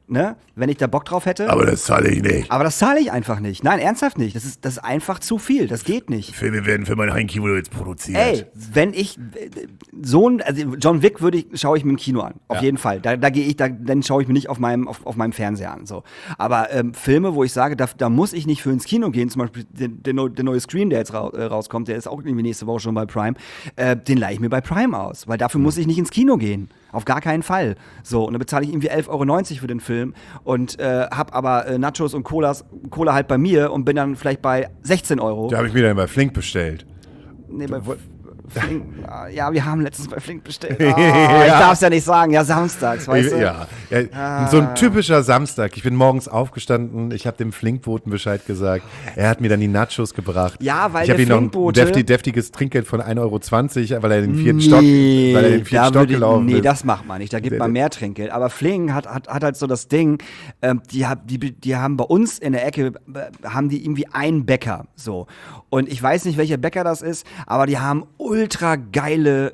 ne, wenn ich da Bock drauf hätte. Aber das zahle ich nicht. Aber das zahle ich einfach nicht. Nein, ernsthaft nicht. Das ist einfach zu viel. Das geht nicht. Filme werden für mein Heimkino jetzt produziert. Ey, wenn ich also John Wick schaue ich mir im Kino an. Auf jeden Fall. Da gehe ich, dann schaue ich mir nicht auf meinem Fernseher an. So. Aber Filme, wo ich sage, da muss ich nicht für ins Kino gehen, zum Beispiel der neue Scream, der jetzt rauskommt, der ist auch irgendwie nächste Woche schon bei Prime, den leihe ich mir bei Prime aus. Weil dafür muss ich nicht ins Kino gehen. Auf gar keinen Fall. So, und dann bezahle ich irgendwie 11,90 € für den Film und habe aber Nachos und Cola halt bei mir und bin dann vielleicht bei 16 €. Da habe ich mir dann bei Flink bestellt. Nee, bei Flink. Ja, wir haben letztens bei Flink bestellt. Ich darf es ja nicht sagen. Ja, samstags, weißt du? Ja. So ein typischer Samstag. Ich bin morgens aufgestanden, ich habe dem Flinkboten Bescheid gesagt. Er hat mir dann die Nachos gebracht. Ja, weil ich habe ihm noch ein deftiges Trinkgeld von 1,20 €, weil er den vierten Stock gelaufen ist. Nee, das macht man nicht. Da gibt man mehr Trinkgeld. Aber Flink hat halt so das Ding, die haben bei uns in der Ecke, haben die irgendwie einen Bäcker. So. Und ich weiß nicht, welcher Bäcker das ist, aber die haben ultra geile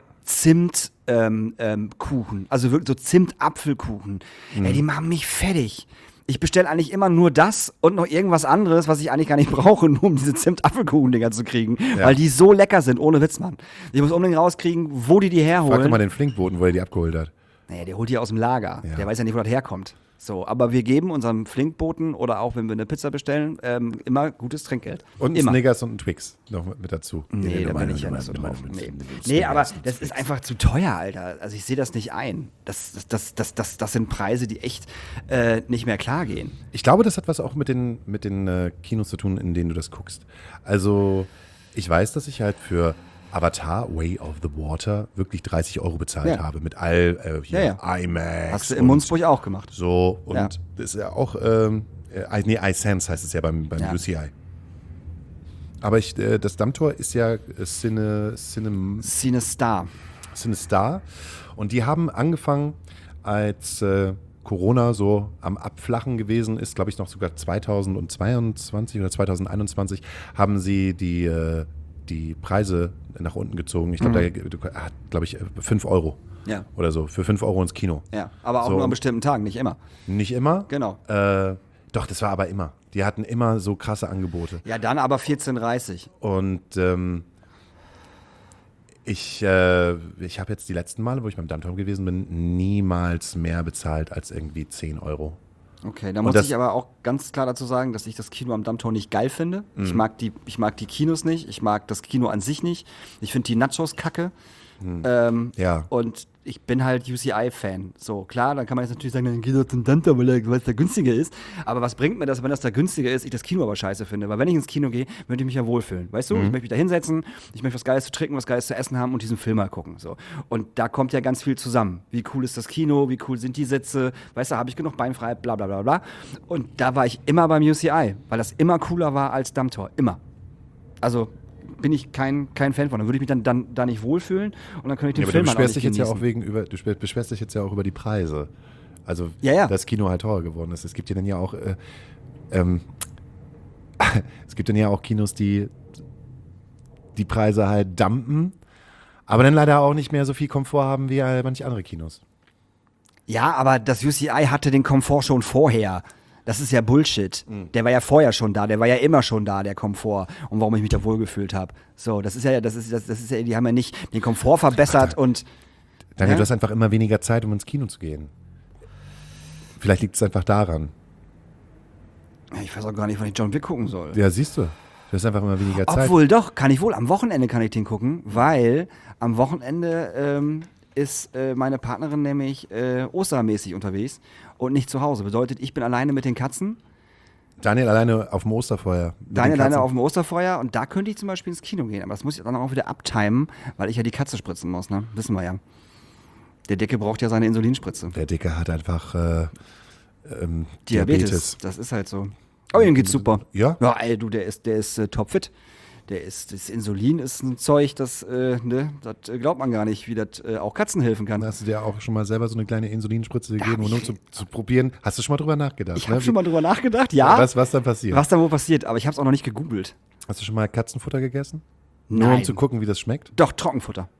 Kuchen, also wirklich so Zimt-Apfelkuchen. Ey, die machen mich fertig. Ich bestelle eigentlich immer nur das und noch irgendwas anderes, was ich eigentlich gar nicht brauche, nur um diese Zimt-Apfelkuchen-Dinger zu kriegen, weil die so lecker sind, ohne Witz, Mann. Ich muss unbedingt rauskriegen, wo die herholen. Frag doch mal den Flinkboten, wo er die abgeholt hat. Naja, der holt die aus dem Lager. Ja. Der weiß ja nicht, wo das herkommt. So, aber wir geben unserem Flinkboten oder auch wenn wir eine Pizza bestellen, immer gutes Trinkgeld. Und ein Snickers und ein Twix noch mit dazu. Nee, da bin ich ja nicht so drauf. Nee, aber das ist einfach zu teuer, Alter. Also ich sehe das nicht ein. Das sind Preise, die echt nicht mehr klar gehen. Ich glaube, das hat was auch mit den Kinos zu tun, in denen du das guckst. Also ich weiß, dass ich halt für Avatar, Way of the Water, wirklich 30 € bezahlt habe. Mit IMAX. Hast du in Munzburg auch gemacht. So, und das ist ja auch, iSense heißt es ja beim UCI. Aber das Dammtor ist ja CineStar. CineStar. Und die haben angefangen, als Corona so am Abflachen gewesen ist, glaube ich noch sogar 2022 oder 2021, haben sie die Preise nach unten gezogen. Ich glaube, da hat, glaube ich, 5 € oder so. Für 5 € ins Kino. Ja, aber auch nur an bestimmten Tagen, nicht immer. Nicht immer? Genau. Doch, das war aber immer. Die hatten immer so krasse Angebote. Ja, dann aber 14,30 €. Und ich habe jetzt die letzten Male, wo ich beim Dammtor gewesen bin, niemals mehr bezahlt als irgendwie 10 €. Okay, da muss ich aber auch ganz klar dazu sagen, dass ich das Kino am Dammtor nicht geil finde. Ich mag die Kinos nicht, ich mag das Kino an sich nicht. Ich finde die Nachos kacke. Und ich bin halt UCI-Fan. So, klar, dann kann man jetzt natürlich sagen, dann geh doch zum Dammtor, weil es da günstiger ist. Aber was bringt mir das, wenn das da günstiger ist, ich das Kino aber scheiße finde? Weil wenn ich ins Kino gehe, möchte ich mich ja wohlfühlen. Weißt du, ich möchte mich da hinsetzen, ich möchte was Geiles zu trinken, was Geiles zu essen haben und diesen Film mal gucken. So. Und da kommt ja ganz viel zusammen. Wie cool ist das Kino, wie cool sind die Sitze, weißt du, habe ich genug Beinfreiheit, bla bla bla bla. Und da war ich immer beim UCI, weil das immer cooler war als Dammtor. Immer. Also bin ich kein Fan von. Dann würde ich mich dann da nicht wohlfühlen und dann könnte ich den Film halt auch nicht genießen. Du beschwerst dich jetzt ja auch über die Preise. Also, das Kino halt teurer geworden ist. Es gibt ja dann ja auch Kinos, die Preise halt dumpen, aber dann leider auch nicht mehr so viel Komfort haben wie manche andere Kinos. Ja, aber das UCI hatte den Komfort schon vorher. Das ist ja Bullshit. Der war ja vorher schon da, der war ja immer schon da, der Komfort. Und warum ich mich da wohlgefühlt habe. So, das ist ja, die haben ja nicht den Komfort verbessert und. Daniel, du hast einfach immer weniger Zeit, um ins Kino zu gehen. Vielleicht liegt es einfach daran. Ich weiß auch gar nicht, wann ich John Wick gucken soll. Ja, siehst du. Du hast einfach immer weniger Zeit. Obwohl, doch, kann ich wohl. Am Wochenende kann ich den gucken, weil am Wochenende ist meine Partnerin nämlich ostermäßig unterwegs und nicht zu Hause. Bedeutet, ich bin alleine mit den Katzen. Daniel alleine auf dem Osterfeuer. Daniel alleine auf dem Osterfeuer und da könnte ich zum Beispiel ins Kino gehen. Aber das muss ich dann auch wieder abtimen, weil ich ja die Katze spritzen muss, ne? Wissen wir ja. Der Dicke braucht ja seine Insulinspritze. Der Dicke hat einfach Diabetes. Das ist halt so. Aber ihm geht's super. Ja? Ja, ey, du, der ist topfit. Das Insulin ist ein Zeug, das glaubt man gar nicht, wie das auch Katzen helfen kann. Hast du dir auch schon mal selber so eine kleine Insulinspritze gegeben, nur zu probieren? Hast du schon mal drüber nachgedacht? Ich habe schon mal drüber nachgedacht, ja. Was dann passiert? Was da wohl passiert, aber ich habe es auch noch nicht gegoogelt. Hast du schon mal Katzenfutter gegessen? Nein. Nur um zu gucken, wie das schmeckt? Doch, Trockenfutter.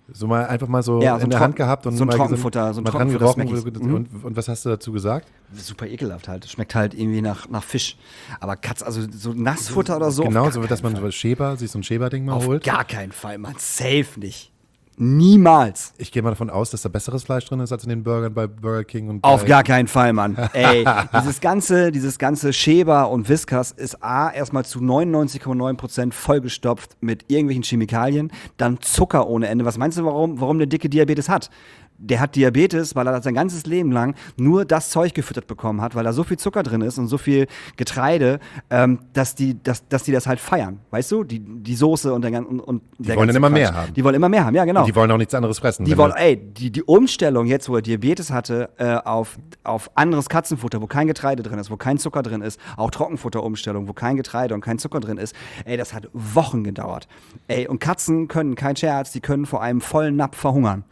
So mal einfach mal so Ja, so in der Hand gehabt und so ein mal Trockenfutter, so ein mal dran Trockenfutter gerochen. Und was hast du dazu gesagt? Super ekelhaft halt. Schmeckt halt irgendwie nach Fisch. Aber also so Nassfutter oder so. Genau, auf so gar dass man keinen sich so ein Schäberding mal Fall. holt. Auf gar keinen Fall, man. Safe nicht. Niemals. Ich gehe mal davon aus, dass da besseres Fleisch drin ist als in den Burgern bei Burger King und Auf bei gar keinen Fall, Mann. Ey, dieses ganze Schäber und Whiskas ist erstmal zu 99,9% vollgestopft mit irgendwelchen Chemikalien, dann Zucker ohne Ende. Was meinst du, warum der Dicke Diabetes hat? Der hat Diabetes, weil er sein ganzes Leben lang nur das Zeug gefüttert bekommen hat, weil da so viel Zucker drin ist und so viel Getreide, dass die das halt feiern. Weißt du? Die Soße und der ganze Die wollen dann immer mehr haben. Die wollen immer mehr haben, ja, genau. Die wollen auch nichts anderes fressen. Die Umstellung jetzt, wo er Diabetes hatte, auf anderes Katzenfutter, wo kein Getreide drin ist, wo kein Zucker drin ist, auch Trockenfutterumstellung, wo kein Getreide und kein Zucker drin ist, das hat Wochen gedauert. Und Katzen können, kein Scherz, die können vor einem vollen Napf verhungern.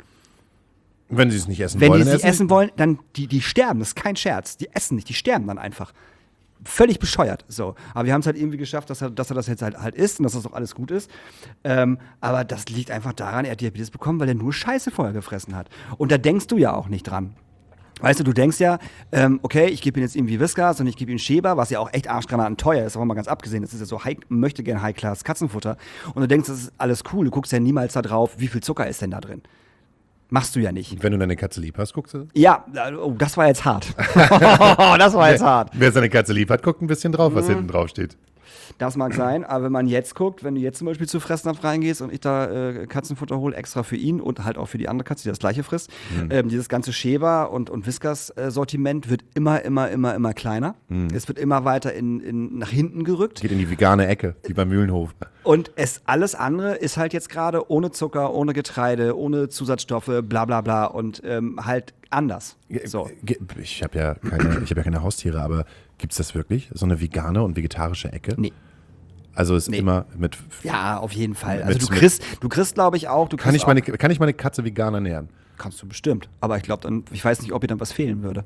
Wenn sie es nicht essen Wenn wollen. die es essen wollen, dann die sterben, das ist kein Scherz. Die essen nicht, die sterben dann einfach. Völlig bescheuert. So. Aber wir haben es halt irgendwie geschafft, dass er das jetzt halt isst und dass das auch alles gut ist. Aber das liegt einfach daran, er hat Diabetes bekommen, weil er nur Scheiße vorher gefressen hat. Und da denkst du ja auch nicht dran. Weißt du denkst ja, okay, ich gebe ihm jetzt irgendwie Whiskas und ich gebe ihm Schäber, was ja auch echt arschgranaten teuer ist, aber mal ganz abgesehen, das ist ja so möchte gern High-Class Katzenfutter. Und du denkst, das ist alles cool, du guckst ja niemals da drauf, wie viel Zucker ist denn da drin. Machst du ja nicht. Wenn du deine Katze lieb hast, guckst du? Ja, das war jetzt hart. Das war jetzt hart. Wer seine Katze lieb hat, guckt ein bisschen drauf, was hinten drauf steht. Das mag sein, aber wenn man jetzt guckt, wenn du jetzt zum Beispiel zu Fressnapf reingehst und ich da Katzenfutter hole, extra für ihn und halt auch für die andere Katze, die das gleiche frisst, dieses ganze Schäber- und Whiskas-Sortiment wird immer kleiner. Es wird immer weiter nach hinten gerückt. Geht in die vegane Ecke, wie beim Mühlenhof. Und alles andere ist halt jetzt gerade ohne Zucker, ohne Getreide, ohne Zusatzstoffe, bla bla bla und halt anders. So. Ich habe ja keine Haustiere, aber gibt es das wirklich? So eine vegane und vegetarische Ecke? Nee. Also ist immer mit. Ja, auf jeden Fall. Also du kriegst, glaube ich, auch. Kann ich meine Katze vegan ernähren? Kannst du bestimmt. Aber ich glaube, ich weiß nicht, ob ihr dann was fehlen würde.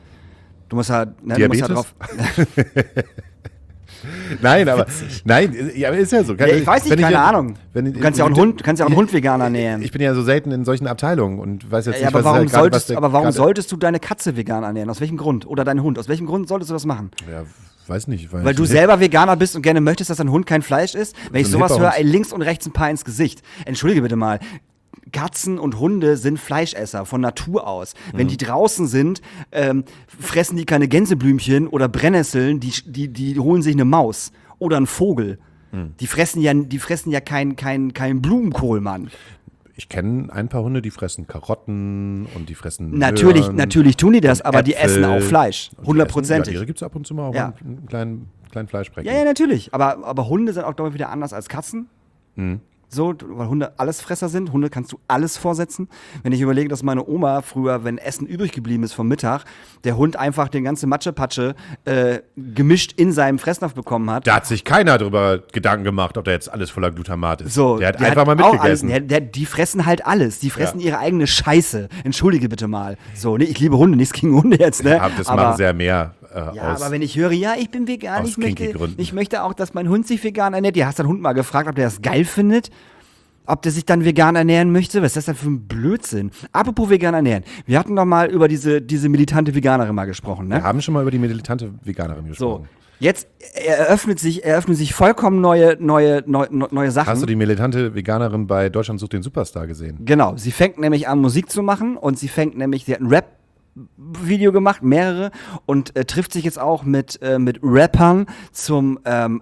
Du musst ja drauf. Nein, aber ja, ist ja so. Ich weiß nicht, keine Ahnung. Du kannst ja auch einen Hund vegan ernähren. Ich bin ja so selten in solchen Abteilungen und weiß jetzt nicht, aber warum was solltest du deine Katze vegan ernähren? Aus welchem Grund? Oder deinen Hund? Aus welchem Grund solltest du das machen? Ja, weiß nicht. Weil du selber Veganer bist und gerne möchtest, dass dein Hund kein Fleisch isst? Wenn ich sowas höre, links und rechts ein paar ins Gesicht. Entschuldige bitte mal. Katzen und Hunde sind Fleischesser von Natur aus. Wenn die draußen sind, fressen die keine Gänseblümchen oder Brennnesseln, die holen sich eine Maus oder einen Vogel. Die fressen ja kein Blumenkohl, Mann. Ich kenne ein paar Hunde, die fressen Karotten und die fressen Natürlich tun die das, aber Äpfel. die essen auch Fleisch. 100%. Ihre gibt es ab und zu mal auch einen kleinen Fleischbrecher. Ja, natürlich. Aber Hunde sind auch, glaube ich, wieder anders als Katzen. So, weil Hunde Allesfresser sind. Hunde kannst du alles vorsetzen. Wenn ich überlege, dass meine Oma früher, wenn Essen übrig geblieben ist vom Mittag, der Hund einfach den ganzen Matschepatsche gemischt in seinem Fressnapf bekommen hat. Da hat sich keiner drüber Gedanken gemacht, ob da jetzt alles voller Glutamat ist. So, der hat einfach mal mitgegessen. Die fressen halt alles. Die fressen ihre eigene Scheiße. Entschuldige bitte mal. So, nee, ich liebe Hunde, nichts gegen Hunde jetzt, ne? Ja, das machen sehr mehr. Aber wenn ich höre, ja, ich bin vegan, ich möchte auch, dass mein Hund sich vegan ernährt. Ja, hast deinen Hund mal gefragt, ob der das geil findet? Ob der sich dann vegan ernähren möchte? Was ist das denn für ein Blödsinn? Apropos vegan ernähren. Wir hatten doch mal über diese militante Veganerin mal gesprochen, ne? Wir haben schon mal über die militante Veganerin gesprochen. So, jetzt eröffnen sich vollkommen neue Sachen. Hast du die militante Veganerin bei Deutschland sucht den Superstar gesehen? Genau, sie fängt nämlich an, Musik zu machen und sie hat ein Rap-Video gemacht, mehrere, und trifft sich jetzt auch mit Rappern zum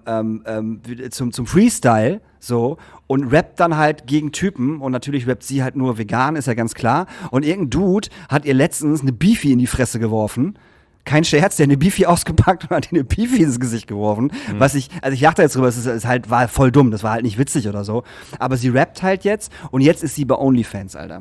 Freestyle, so, und rappt dann halt gegen Typen, und natürlich rappt sie halt nur vegan, ist ja ganz klar, und irgendein Dude hat ihr letztens eine Beefy in die Fresse geworfen. Kein Scherz, der hat eine Beefy ausgepackt und hat ihr eine Beefy ins Gesicht geworfen. Ich dachte jetzt drüber, war voll dumm, das war halt nicht witzig oder so. Aber sie rappt halt jetzt, und jetzt ist sie bei OnlyFans, Alter.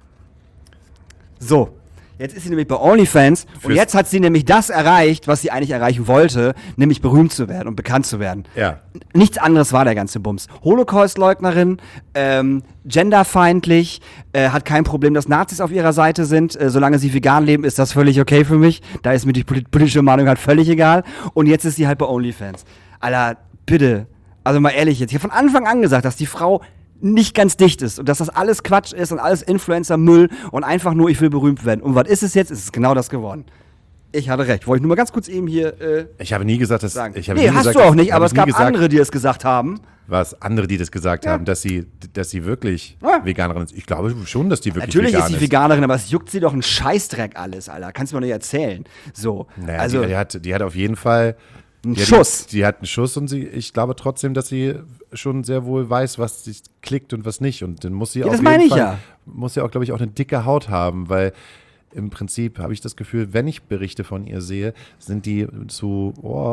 So. Jetzt ist sie nämlich bei OnlyFans und jetzt hat sie nämlich das erreicht, was sie eigentlich erreichen wollte, nämlich berühmt zu werden und bekannt zu werden. Ja. Nichts anderes war der ganze Bums. Holocaust-Leugnerin, genderfeindlich, hat kein Problem, dass Nazis auf ihrer Seite sind. Solange sie vegan leben, ist das völlig okay für mich. Da ist mir die politische Meinung halt völlig egal. Und jetzt ist sie halt bei OnlyFans. Alter, bitte, also mal ehrlich jetzt. Ich habe von Anfang an gesagt, dass die Frau nicht ganz dicht ist und dass das alles Quatsch ist und alles Influencer-Müll und einfach nur, ich will berühmt werden. Und was ist es jetzt? Es ist genau das geworden. Ich hatte recht. Wollte ich nur mal ganz kurz eben hier Ich habe nie gesagt, dass sagen. ich habe Nee, nie hast gesagt, du auch dass- nicht, habe aber ich es nie gab gesagt, andere, die es gesagt haben. Was andere, die das gesagt haben, dass sie wirklich Ja. Veganerin ist. Ich glaube schon, dass die wirklich Natürlich vegan ist sie Veganerin, aber es juckt sie doch einen Scheißdreck alles, Alter. Kannst du mir doch nicht erzählen. So, Naja, also die hat auf jeden Fall einen die hat- Schuss. Die hat einen Schuss und ich glaube trotzdem, dass sie schon sehr wohl weiß, was sich klickt und was nicht. Und dann muss sie auf das jeden meine ich Fall, ja. muss sie auch, glaube ich, auch eine dicke Haut haben, weil im Prinzip habe ich das Gefühl, wenn ich Berichte von ihr sehe, sind die zu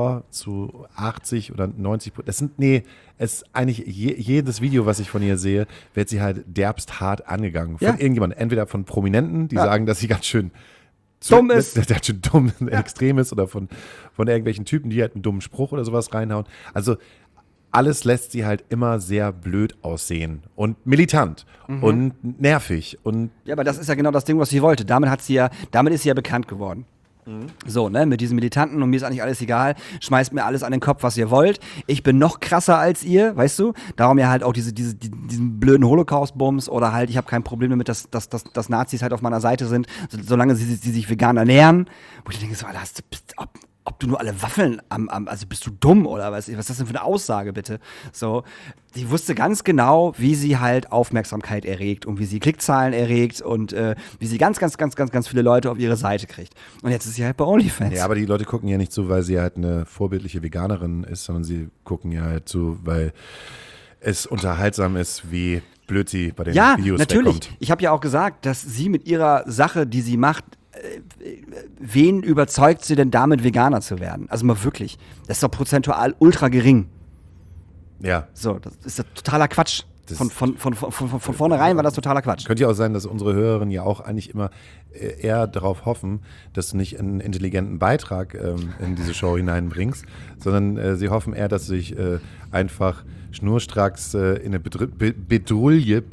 80 oder 90%. Es ist eigentlich jedes Video, was ich von ihr sehe, wird sie halt derbst hart angegangen. Von Ja. irgendjemandem. Entweder von Prominenten, die Ja. sagen, dass sie ganz schön Dumm ist. Der schön dumm, extrem ist, oder von irgendwelchen Typen, die halt einen dummen Spruch oder sowas reinhauen. Also alles lässt sie halt immer sehr blöd aussehen und militant und nervig und Ja, aber das ist ja genau das Ding, was sie wollte. Damit ist sie ja bekannt geworden. So, ne, mit diesen Militanten und mir ist eigentlich alles egal, schmeißt mir alles an den Kopf, was ihr wollt. Ich bin noch krasser als ihr, weißt du? Darum ja halt auch diesen blöden Holocaust-Bums oder halt, ich habe kein Problem damit, dass Nazis halt auf meiner Seite sind, solange sie sich vegan ernähren. Wo ich denke so, Alter, ob du nur alle Waffeln also bist du dumm oder was ist das denn für eine Aussage, bitte? So, die wusste ganz genau, wie sie halt Aufmerksamkeit erregt und wie sie Klickzahlen erregt und wie sie ganz viele Leute auf ihre Seite kriegt. Und jetzt ist sie halt bei OnlyFans. ja, aber die Leute gucken ja nicht zu, weil sie halt eine vorbildliche Veganerin ist, sondern sie gucken ja halt zu, weil es unterhaltsam ist, wie blöd sie bei den Ja, Videos natürlich. wegkommt. Ich habe ja auch gesagt, dass sie mit ihrer Sache, die sie macht, wen überzeugt sie denn damit, Veganer zu werden? Also mal wirklich. Das ist doch prozentual ultra gering. Ja. So, das ist ja totaler Quatsch. Das- Von vornherein war das totaler Quatsch. Könnte ja auch sein, dass unsere Hörerinnen ja auch eigentlich immer eher darauf hoffen, dass du nicht einen intelligenten Beitrag in diese Show hineinbringst, sondern sie hoffen eher, dass du dich einfach schnurstracks in eine Bredouille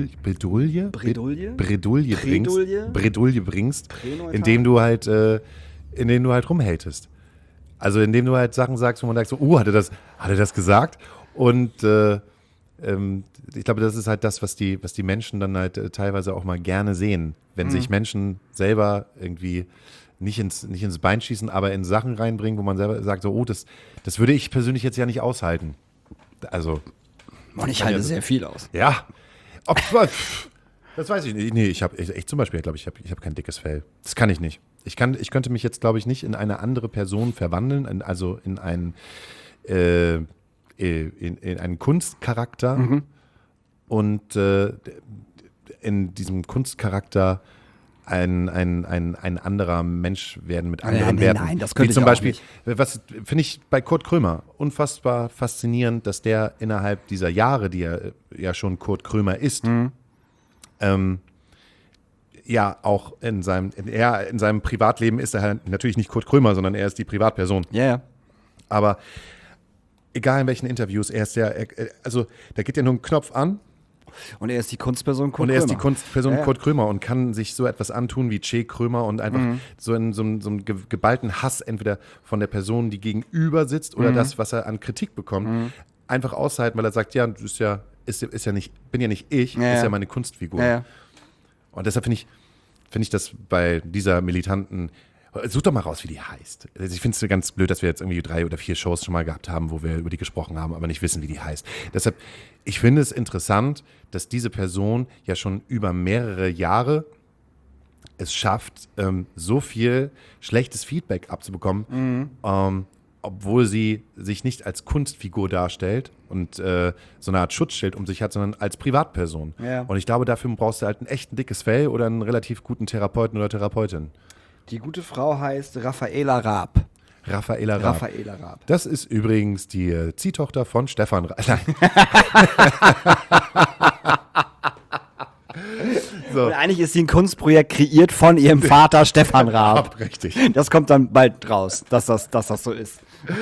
bringst, Präneutral? indem du halt rumhatest. Also indem du halt Sachen sagst, wo man sagt so, hat er das gesagt? Und ich glaube, das ist halt das, was die Menschen dann halt teilweise auch mal gerne sehen. Wenn sich Menschen selber irgendwie nicht ins Bein schießen, aber in Sachen reinbringen, wo man selber sagt, so, das würde ich persönlich jetzt ja nicht aushalten. Also, Und ich halte sehr viel aus. ja. Das weiß ich nicht. Nee, ich habe echt zum Beispiel, glaube ich, ich habe kein dickes Fell. Das kann ich nicht. Ich könnte mich jetzt, glaube ich, nicht in eine andere Person verwandeln, also in einen Kunstcharakter und in diesem Kunstcharakter ein anderer Mensch werden mit anderen Werten. Nein, das könnte Wie zum ich auch Beispiel, nicht. was finde ich bei Kurt Krömer unfassbar faszinierend, dass der innerhalb dieser Jahre, die er ja schon Kurt Krömer ist, ja auch in seinem Privatleben ist er halt natürlich nicht Kurt Krömer, sondern er ist die Privatperson. Ja, ja. Aber egal in welchen Interviews, also da geht ja nur ein Knopf an Und er ist die Kunstperson Kurt und er ist die Krömer. Kunstperson Ja, ja. Kurt Krömer und kann sich so etwas antun wie Che Krömer und einfach so in so einem geballten Hass entweder von der Person, die gegenüber sitzt oder das, was er an Kritik bekommt, einfach aushalten, weil er sagt, ja, das ist ja nicht, bin ja nicht ich, Ja, ist ja. ja meine Kunstfigur. Ja, ja. Und deshalb finde ich das bei dieser militanten. Such doch mal raus, wie die heißt. Also ich finde es ganz blöd, dass wir jetzt irgendwie 3 oder 4 Shows schon mal gehabt haben, wo wir über die gesprochen haben, aber nicht wissen, wie die heißt. Deshalb, ich finde es interessant, dass diese Person ja schon über mehrere Jahre es schafft, so viel schlechtes Feedback abzubekommen, obwohl sie sich nicht als Kunstfigur darstellt und so eine Art Schutzschild um sich hat, sondern als Privatperson. Ja. Und ich glaube, dafür brauchst du halt ein echt ein dickes Fell oder einen relativ guten Therapeuten oder Therapeutin. Die gute Frau heißt Raffaela Raab. Raffaela Raab. Raffaela Raab. Das ist übrigens die Ziehtochter von Stefan Raab. Nein. So. Und eigentlich ist sie ein Kunstprojekt kreiert von ihrem Vater Stefan Raab. Richtig. Das kommt dann bald raus, dass das so ist.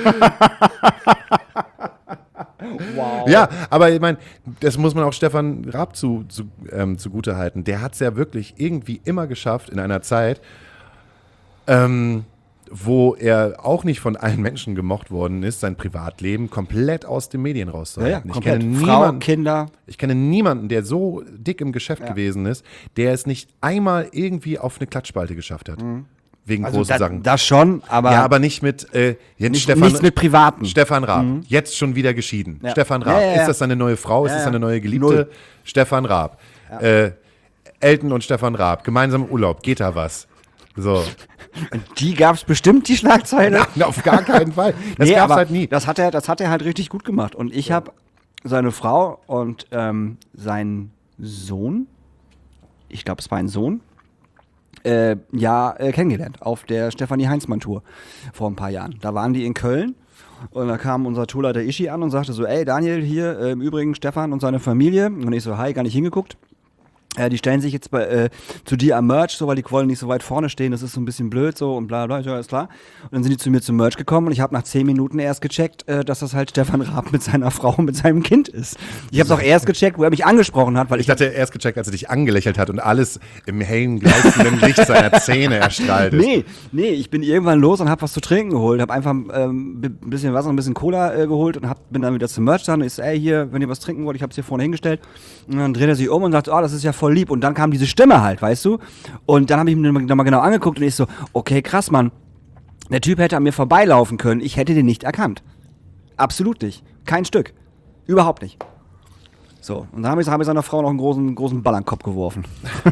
Wow. Ja, aber ich meine, das muss man auch Stefan Raab zugute halten. Der hat es ja wirklich irgendwie immer geschafft in einer Zeit, wo er auch nicht von allen Menschen gemocht worden ist, sein Privatleben komplett aus den Medien rauszuhalten. Ja, komplett. Frau, Kinder. Ich kenne niemanden, der so dick im Geschäft gewesen ist, der es nicht einmal irgendwie auf eine Klatschspalte geschafft hat. Wegen Also großen Sachen. Das schon, aber Ja, aber nicht mit nichts mit Privaten. Stefan Raab, jetzt schon wieder geschieden. Ja. Stefan Raab, Ja. ist das seine neue Frau? Ist das seine neue Geliebte? Null. Stefan Raab. Elton und Stefan Raab, gemeinsam im Urlaub, geht da was? So. Die gab es bestimmt, die Schlagzeile. Nein, auf gar keinen Fall. Das gab's aber halt nie. Das hat er halt richtig gut gemacht. Und ich habe seine Frau und seinen Sohn, ich glaube, es war ein Sohn, kennengelernt auf der Stefanie Heinzmann-Tour vor ein paar Jahren. Da waren die in Köln und da kam unser Tourleiter Ischi an und sagte so, ey Daniel, hier im Übrigen Stefan und seine Familie. Und ich so, hi, gar nicht hingeguckt. Die stellen sich jetzt zu dir am Merch, so, weil die wollen nicht so weit vorne stehen, das ist so ein bisschen blöd so und bla bla, ja, ist klar. Und dann sind die zu mir zum Merch gekommen und ich habe nach 10 Minuten erst gecheckt, dass das halt Stefan Raab mit seiner Frau und mit seinem Kind ist. Ich habe es auch erst gecheckt, wo er mich angesprochen hat, weil Ich hatte erst gecheckt, als er dich angelächelt hat und alles im hellen, gleißenden Licht seiner Zähne erstrahlt ist. Nee, ich bin irgendwann los und habe was zu trinken geholt, habe einfach ein bisschen Wasser und ein bisschen Cola geholt und bin dann wieder zum Merch und ich so, ey, hier, wenn ihr was trinken wollt, ich habe es hier vorne hingestellt. Und dann dreht er sich um und sagt, oh, das ist ja voll lieb. Und dann kam diese Stimme halt, weißt du? Und dann habe ich mir nochmal genau angeguckt und ich so, okay, krass, Mann. Der Typ hätte an mir vorbeilaufen können, ich hätte den nicht erkannt. Absolut nicht. Kein Stück. Überhaupt nicht. So, und dann habe ich seiner Frau noch einen großen Ball an den Kopf geworfen.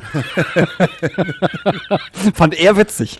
Fand er witzig.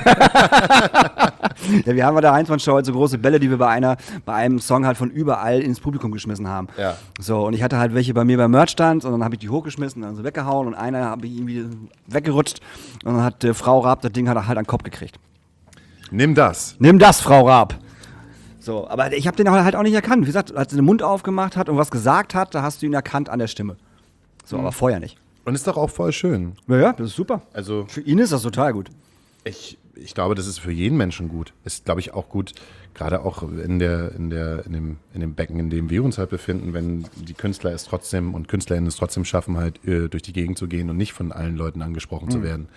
Ja, wir haben bei der Heinzmann-Show halt so große Bälle, die wir bei einem Song halt von überall ins Publikum geschmissen haben. Ja. So, und ich hatte halt welche bei mir beim Merchstand und dann habe ich die hochgeschmissen, dann so weggehauen und einer habe ich irgendwie weggerutscht und dann hat Frau Raab das Ding halt an den Kopf gekriegt. Nimm das. Nimm das, Frau Raab. So, aber ich habe den halt auch nicht erkannt. Wie gesagt, als er den Mund aufgemacht hat und was gesagt hat, da hast du ihn erkannt an der Stimme. So, aber vorher nicht. Und ist doch auch voll schön. Ja, das ist super. Also Für ihn ist das total gut. ich glaube, das ist für jeden Menschen gut. Ist, glaube ich, auch gut, gerade auch in dem Becken, in dem wir uns halt befinden, wenn die Künstler es trotzdem und Künstlerinnen es trotzdem schaffen, halt durch die Gegend zu gehen und nicht von allen Leuten angesprochen zu werden.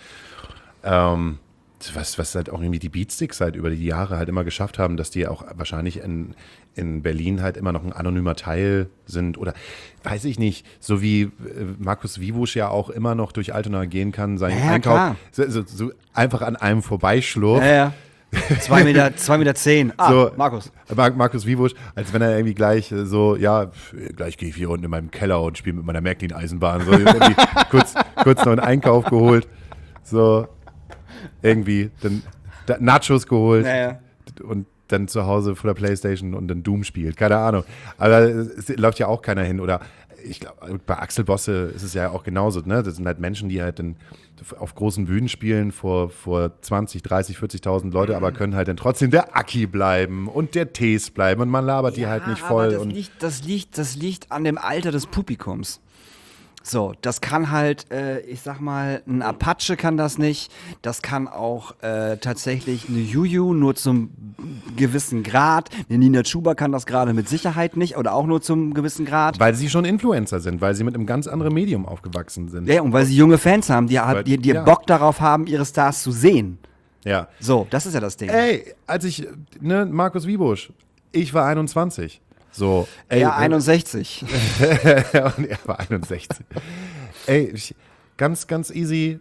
Was halt auch irgendwie die Beatsticks halt über die Jahre halt immer geschafft haben, dass die auch wahrscheinlich in Berlin halt immer noch ein anonymer Teil sind oder weiß ich nicht, so wie Markus Wiebusch ja auch immer noch durch Altona gehen kann, seinen Einkauf so einfach an einem vorbeischlurft. Ja. 2,10 Meter. So, Markus. Markus Wiebusch, als wenn er irgendwie gleich gleich gehe ich hier unten in meinem Keller und spiele mit meiner Märklin-Eisenbahn. So, irgendwie kurz noch einen Einkauf geholt. So, irgendwie dann Nachos geholt und dann zu Hause vor der Playstation und dann Doom spielt. Keine Ahnung. Aber es läuft ja auch keiner hin. Oder ich glaube, bei Axel Bosse ist es ja auch genauso. Ne? Das sind halt Menschen, die halt dann auf großen Bühnen spielen vor 20, 30, 40.000 Leute, aber können halt dann trotzdem der Aki bleiben und der Tees bleiben und man labert die halt nicht voll. Aber das liegt an dem Alter des Publikums. So, das kann halt, ich sag mal, ein Apache kann das nicht, das kann auch tatsächlich eine Juju nur zum gewissen Grad, eine Nina Chuba kann das gerade mit Sicherheit nicht oder auch nur zum gewissen Grad. Weil sie schon Influencer sind, weil sie mit einem ganz anderen Medium aufgewachsen sind. Ja, und weil sie junge Fans haben, die Bock darauf haben, ihre Stars zu sehen. Ja. So, das ist ja das Ding. Ey, Markus Wiebusch, ich war 21. So, ey, 61. und er war 61. Ey, ganz, ganz easy.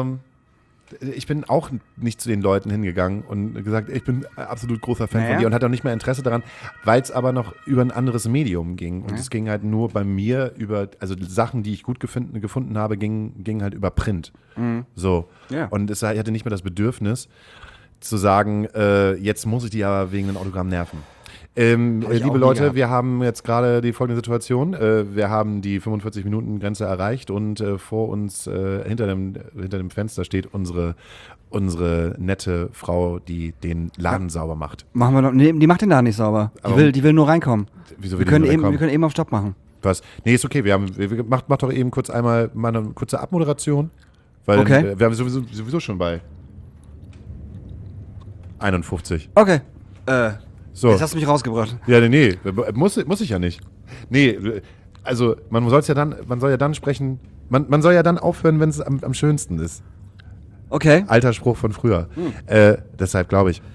Ich bin auch nicht zu den Leuten hingegangen und gesagt, ich bin absolut großer Fan von dir und hatte auch nicht mehr Interesse daran, weil es aber noch über ein anderes Medium ging. Und es ging halt nur bei mir also Sachen, die ich gut gefunden habe, gingen halt über Print. So. Ja. Und ich hatte nicht mehr das Bedürfnis zu sagen, jetzt muss ich die aber wegen einem Autogramm nerven. Liebe Leute, wir haben jetzt gerade die folgende Situation. Wir haben die 45-Minuten-Grenze erreicht und vor uns hinter dem Fenster steht unsere nette Frau, die den Laden sauber macht. Machen wir doch. Nee, die macht den Laden nicht sauber. Die will nur reinkommen. Wieso wir können eben auf Stopp machen. Was? Nee, ist okay. Mach doch eben kurz mal eine kurze Abmoderation. Weil okay. Wir haben sowieso schon bei 51. Okay. So. Jetzt hast du mich rausgebracht. Ja, nee, muss ich ja nicht. Nee, also man soll ja dann sprechen, man soll ja dann aufhören, wenn es am schönsten ist. Okay. Alter Spruch von früher. Deshalb glaube ich.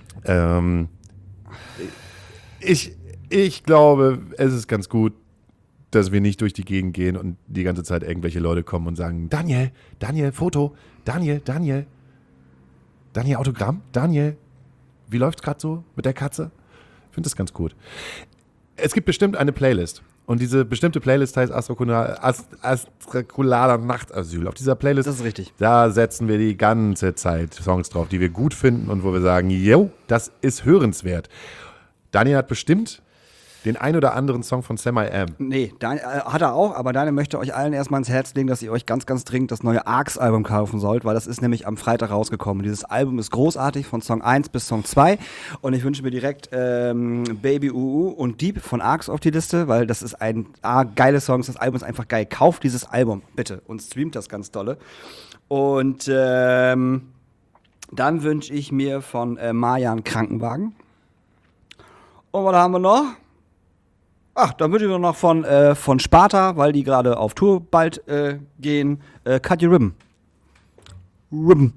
Ich glaube, es ist ganz gut, dass wir nicht durch die Gegend gehen und die ganze Zeit irgendwelche Leute kommen und sagen, Daniel, Foto, Daniel, Autogramm, Daniel, wie läuft's gerade so mit der Katze? Ich finde das ganz gut. Es gibt bestimmt eine Playlist. Und diese bestimmte Playlist heißt Astraculader Nachtasyl. Auf dieser Playlist, Das ist richtig. da setzen wir die ganze Zeit Songs drauf, die wir gut finden und wo wir sagen, yo, das ist hörenswert. Daniel hat bestimmt den ein oder anderen Song von Sam I Am. Nee, hat er auch, aber Daniel möchte euch allen erstmal ins Herz legen, dass ihr euch ganz, ganz dringend das neue Arx-Album kaufen sollt, weil das ist nämlich am Freitag rausgekommen. Dieses Album ist großartig, von Song 1 bis Song 2 und ich wünsche mir direkt Baby Uhu und Deep von Arx auf die Liste, weil das ist ein geile Songs, das Album ist einfach geil. Kauft dieses Album, bitte, und streamt das ganz dolle. Und dann wünsche ich mir von Marjan Krankenwagen. Und was haben wir noch? Ach, dann würde ich noch von Sparta, weil die gerade auf Tour bald gehen, Cut Your Ribbon. Ribbon.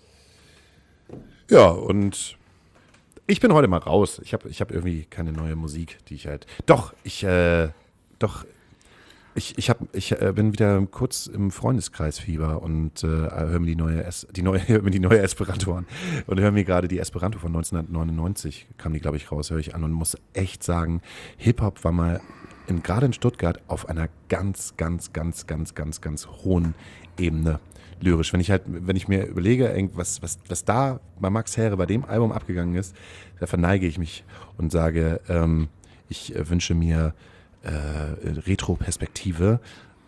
Ja, und ich bin heute mal raus. Ich hab irgendwie keine neue Musik, die ich halt. Ich bin wieder kurz im Freundeskreisfieber und höre mir die neue Esperanto an. Und höre mir gerade die Esperanto von 1999, kam die, glaube ich, raus, höre ich an und muss echt sagen, Hip-Hop war mal gerade in Stuttgart auf einer ganz, ganz, ganz, ganz, ganz, ganz hohen Ebene lyrisch. Wenn ich mir überlege, was da bei Max Herre bei dem Album abgegangen ist, da verneige ich mich und sage, ich wünsche mir Retro-Perspektive.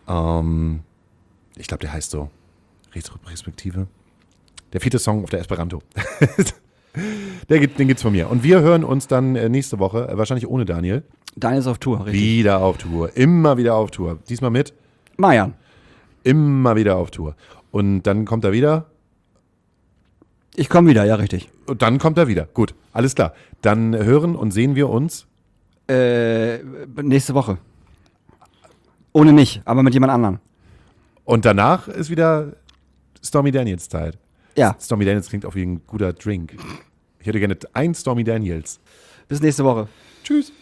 Ich glaube, der heißt so. Retro-Perspektive. Der 4. Song auf der Esperanto. Den gibt's von mir. Und wir hören uns dann nächste Woche, wahrscheinlich ohne Daniel. Daniel ist auf Tour, richtig. Wieder auf Tour. Immer wieder auf Tour. Diesmal mit Marjan. Immer wieder auf Tour. Und dann kommt er wieder. Ich komme wieder, ja, richtig. Und dann kommt er wieder. Gut, alles klar. Dann hören und sehen wir uns nächste Woche. Ohne mich, aber mit jemand anderem. Und danach ist wieder Stormy Daniels Zeit. Ja. Stormy Daniels klingt auch wie ein guter Drink. Ich hätte gerne einen Stormy Daniels. Bis nächste Woche. Tschüss.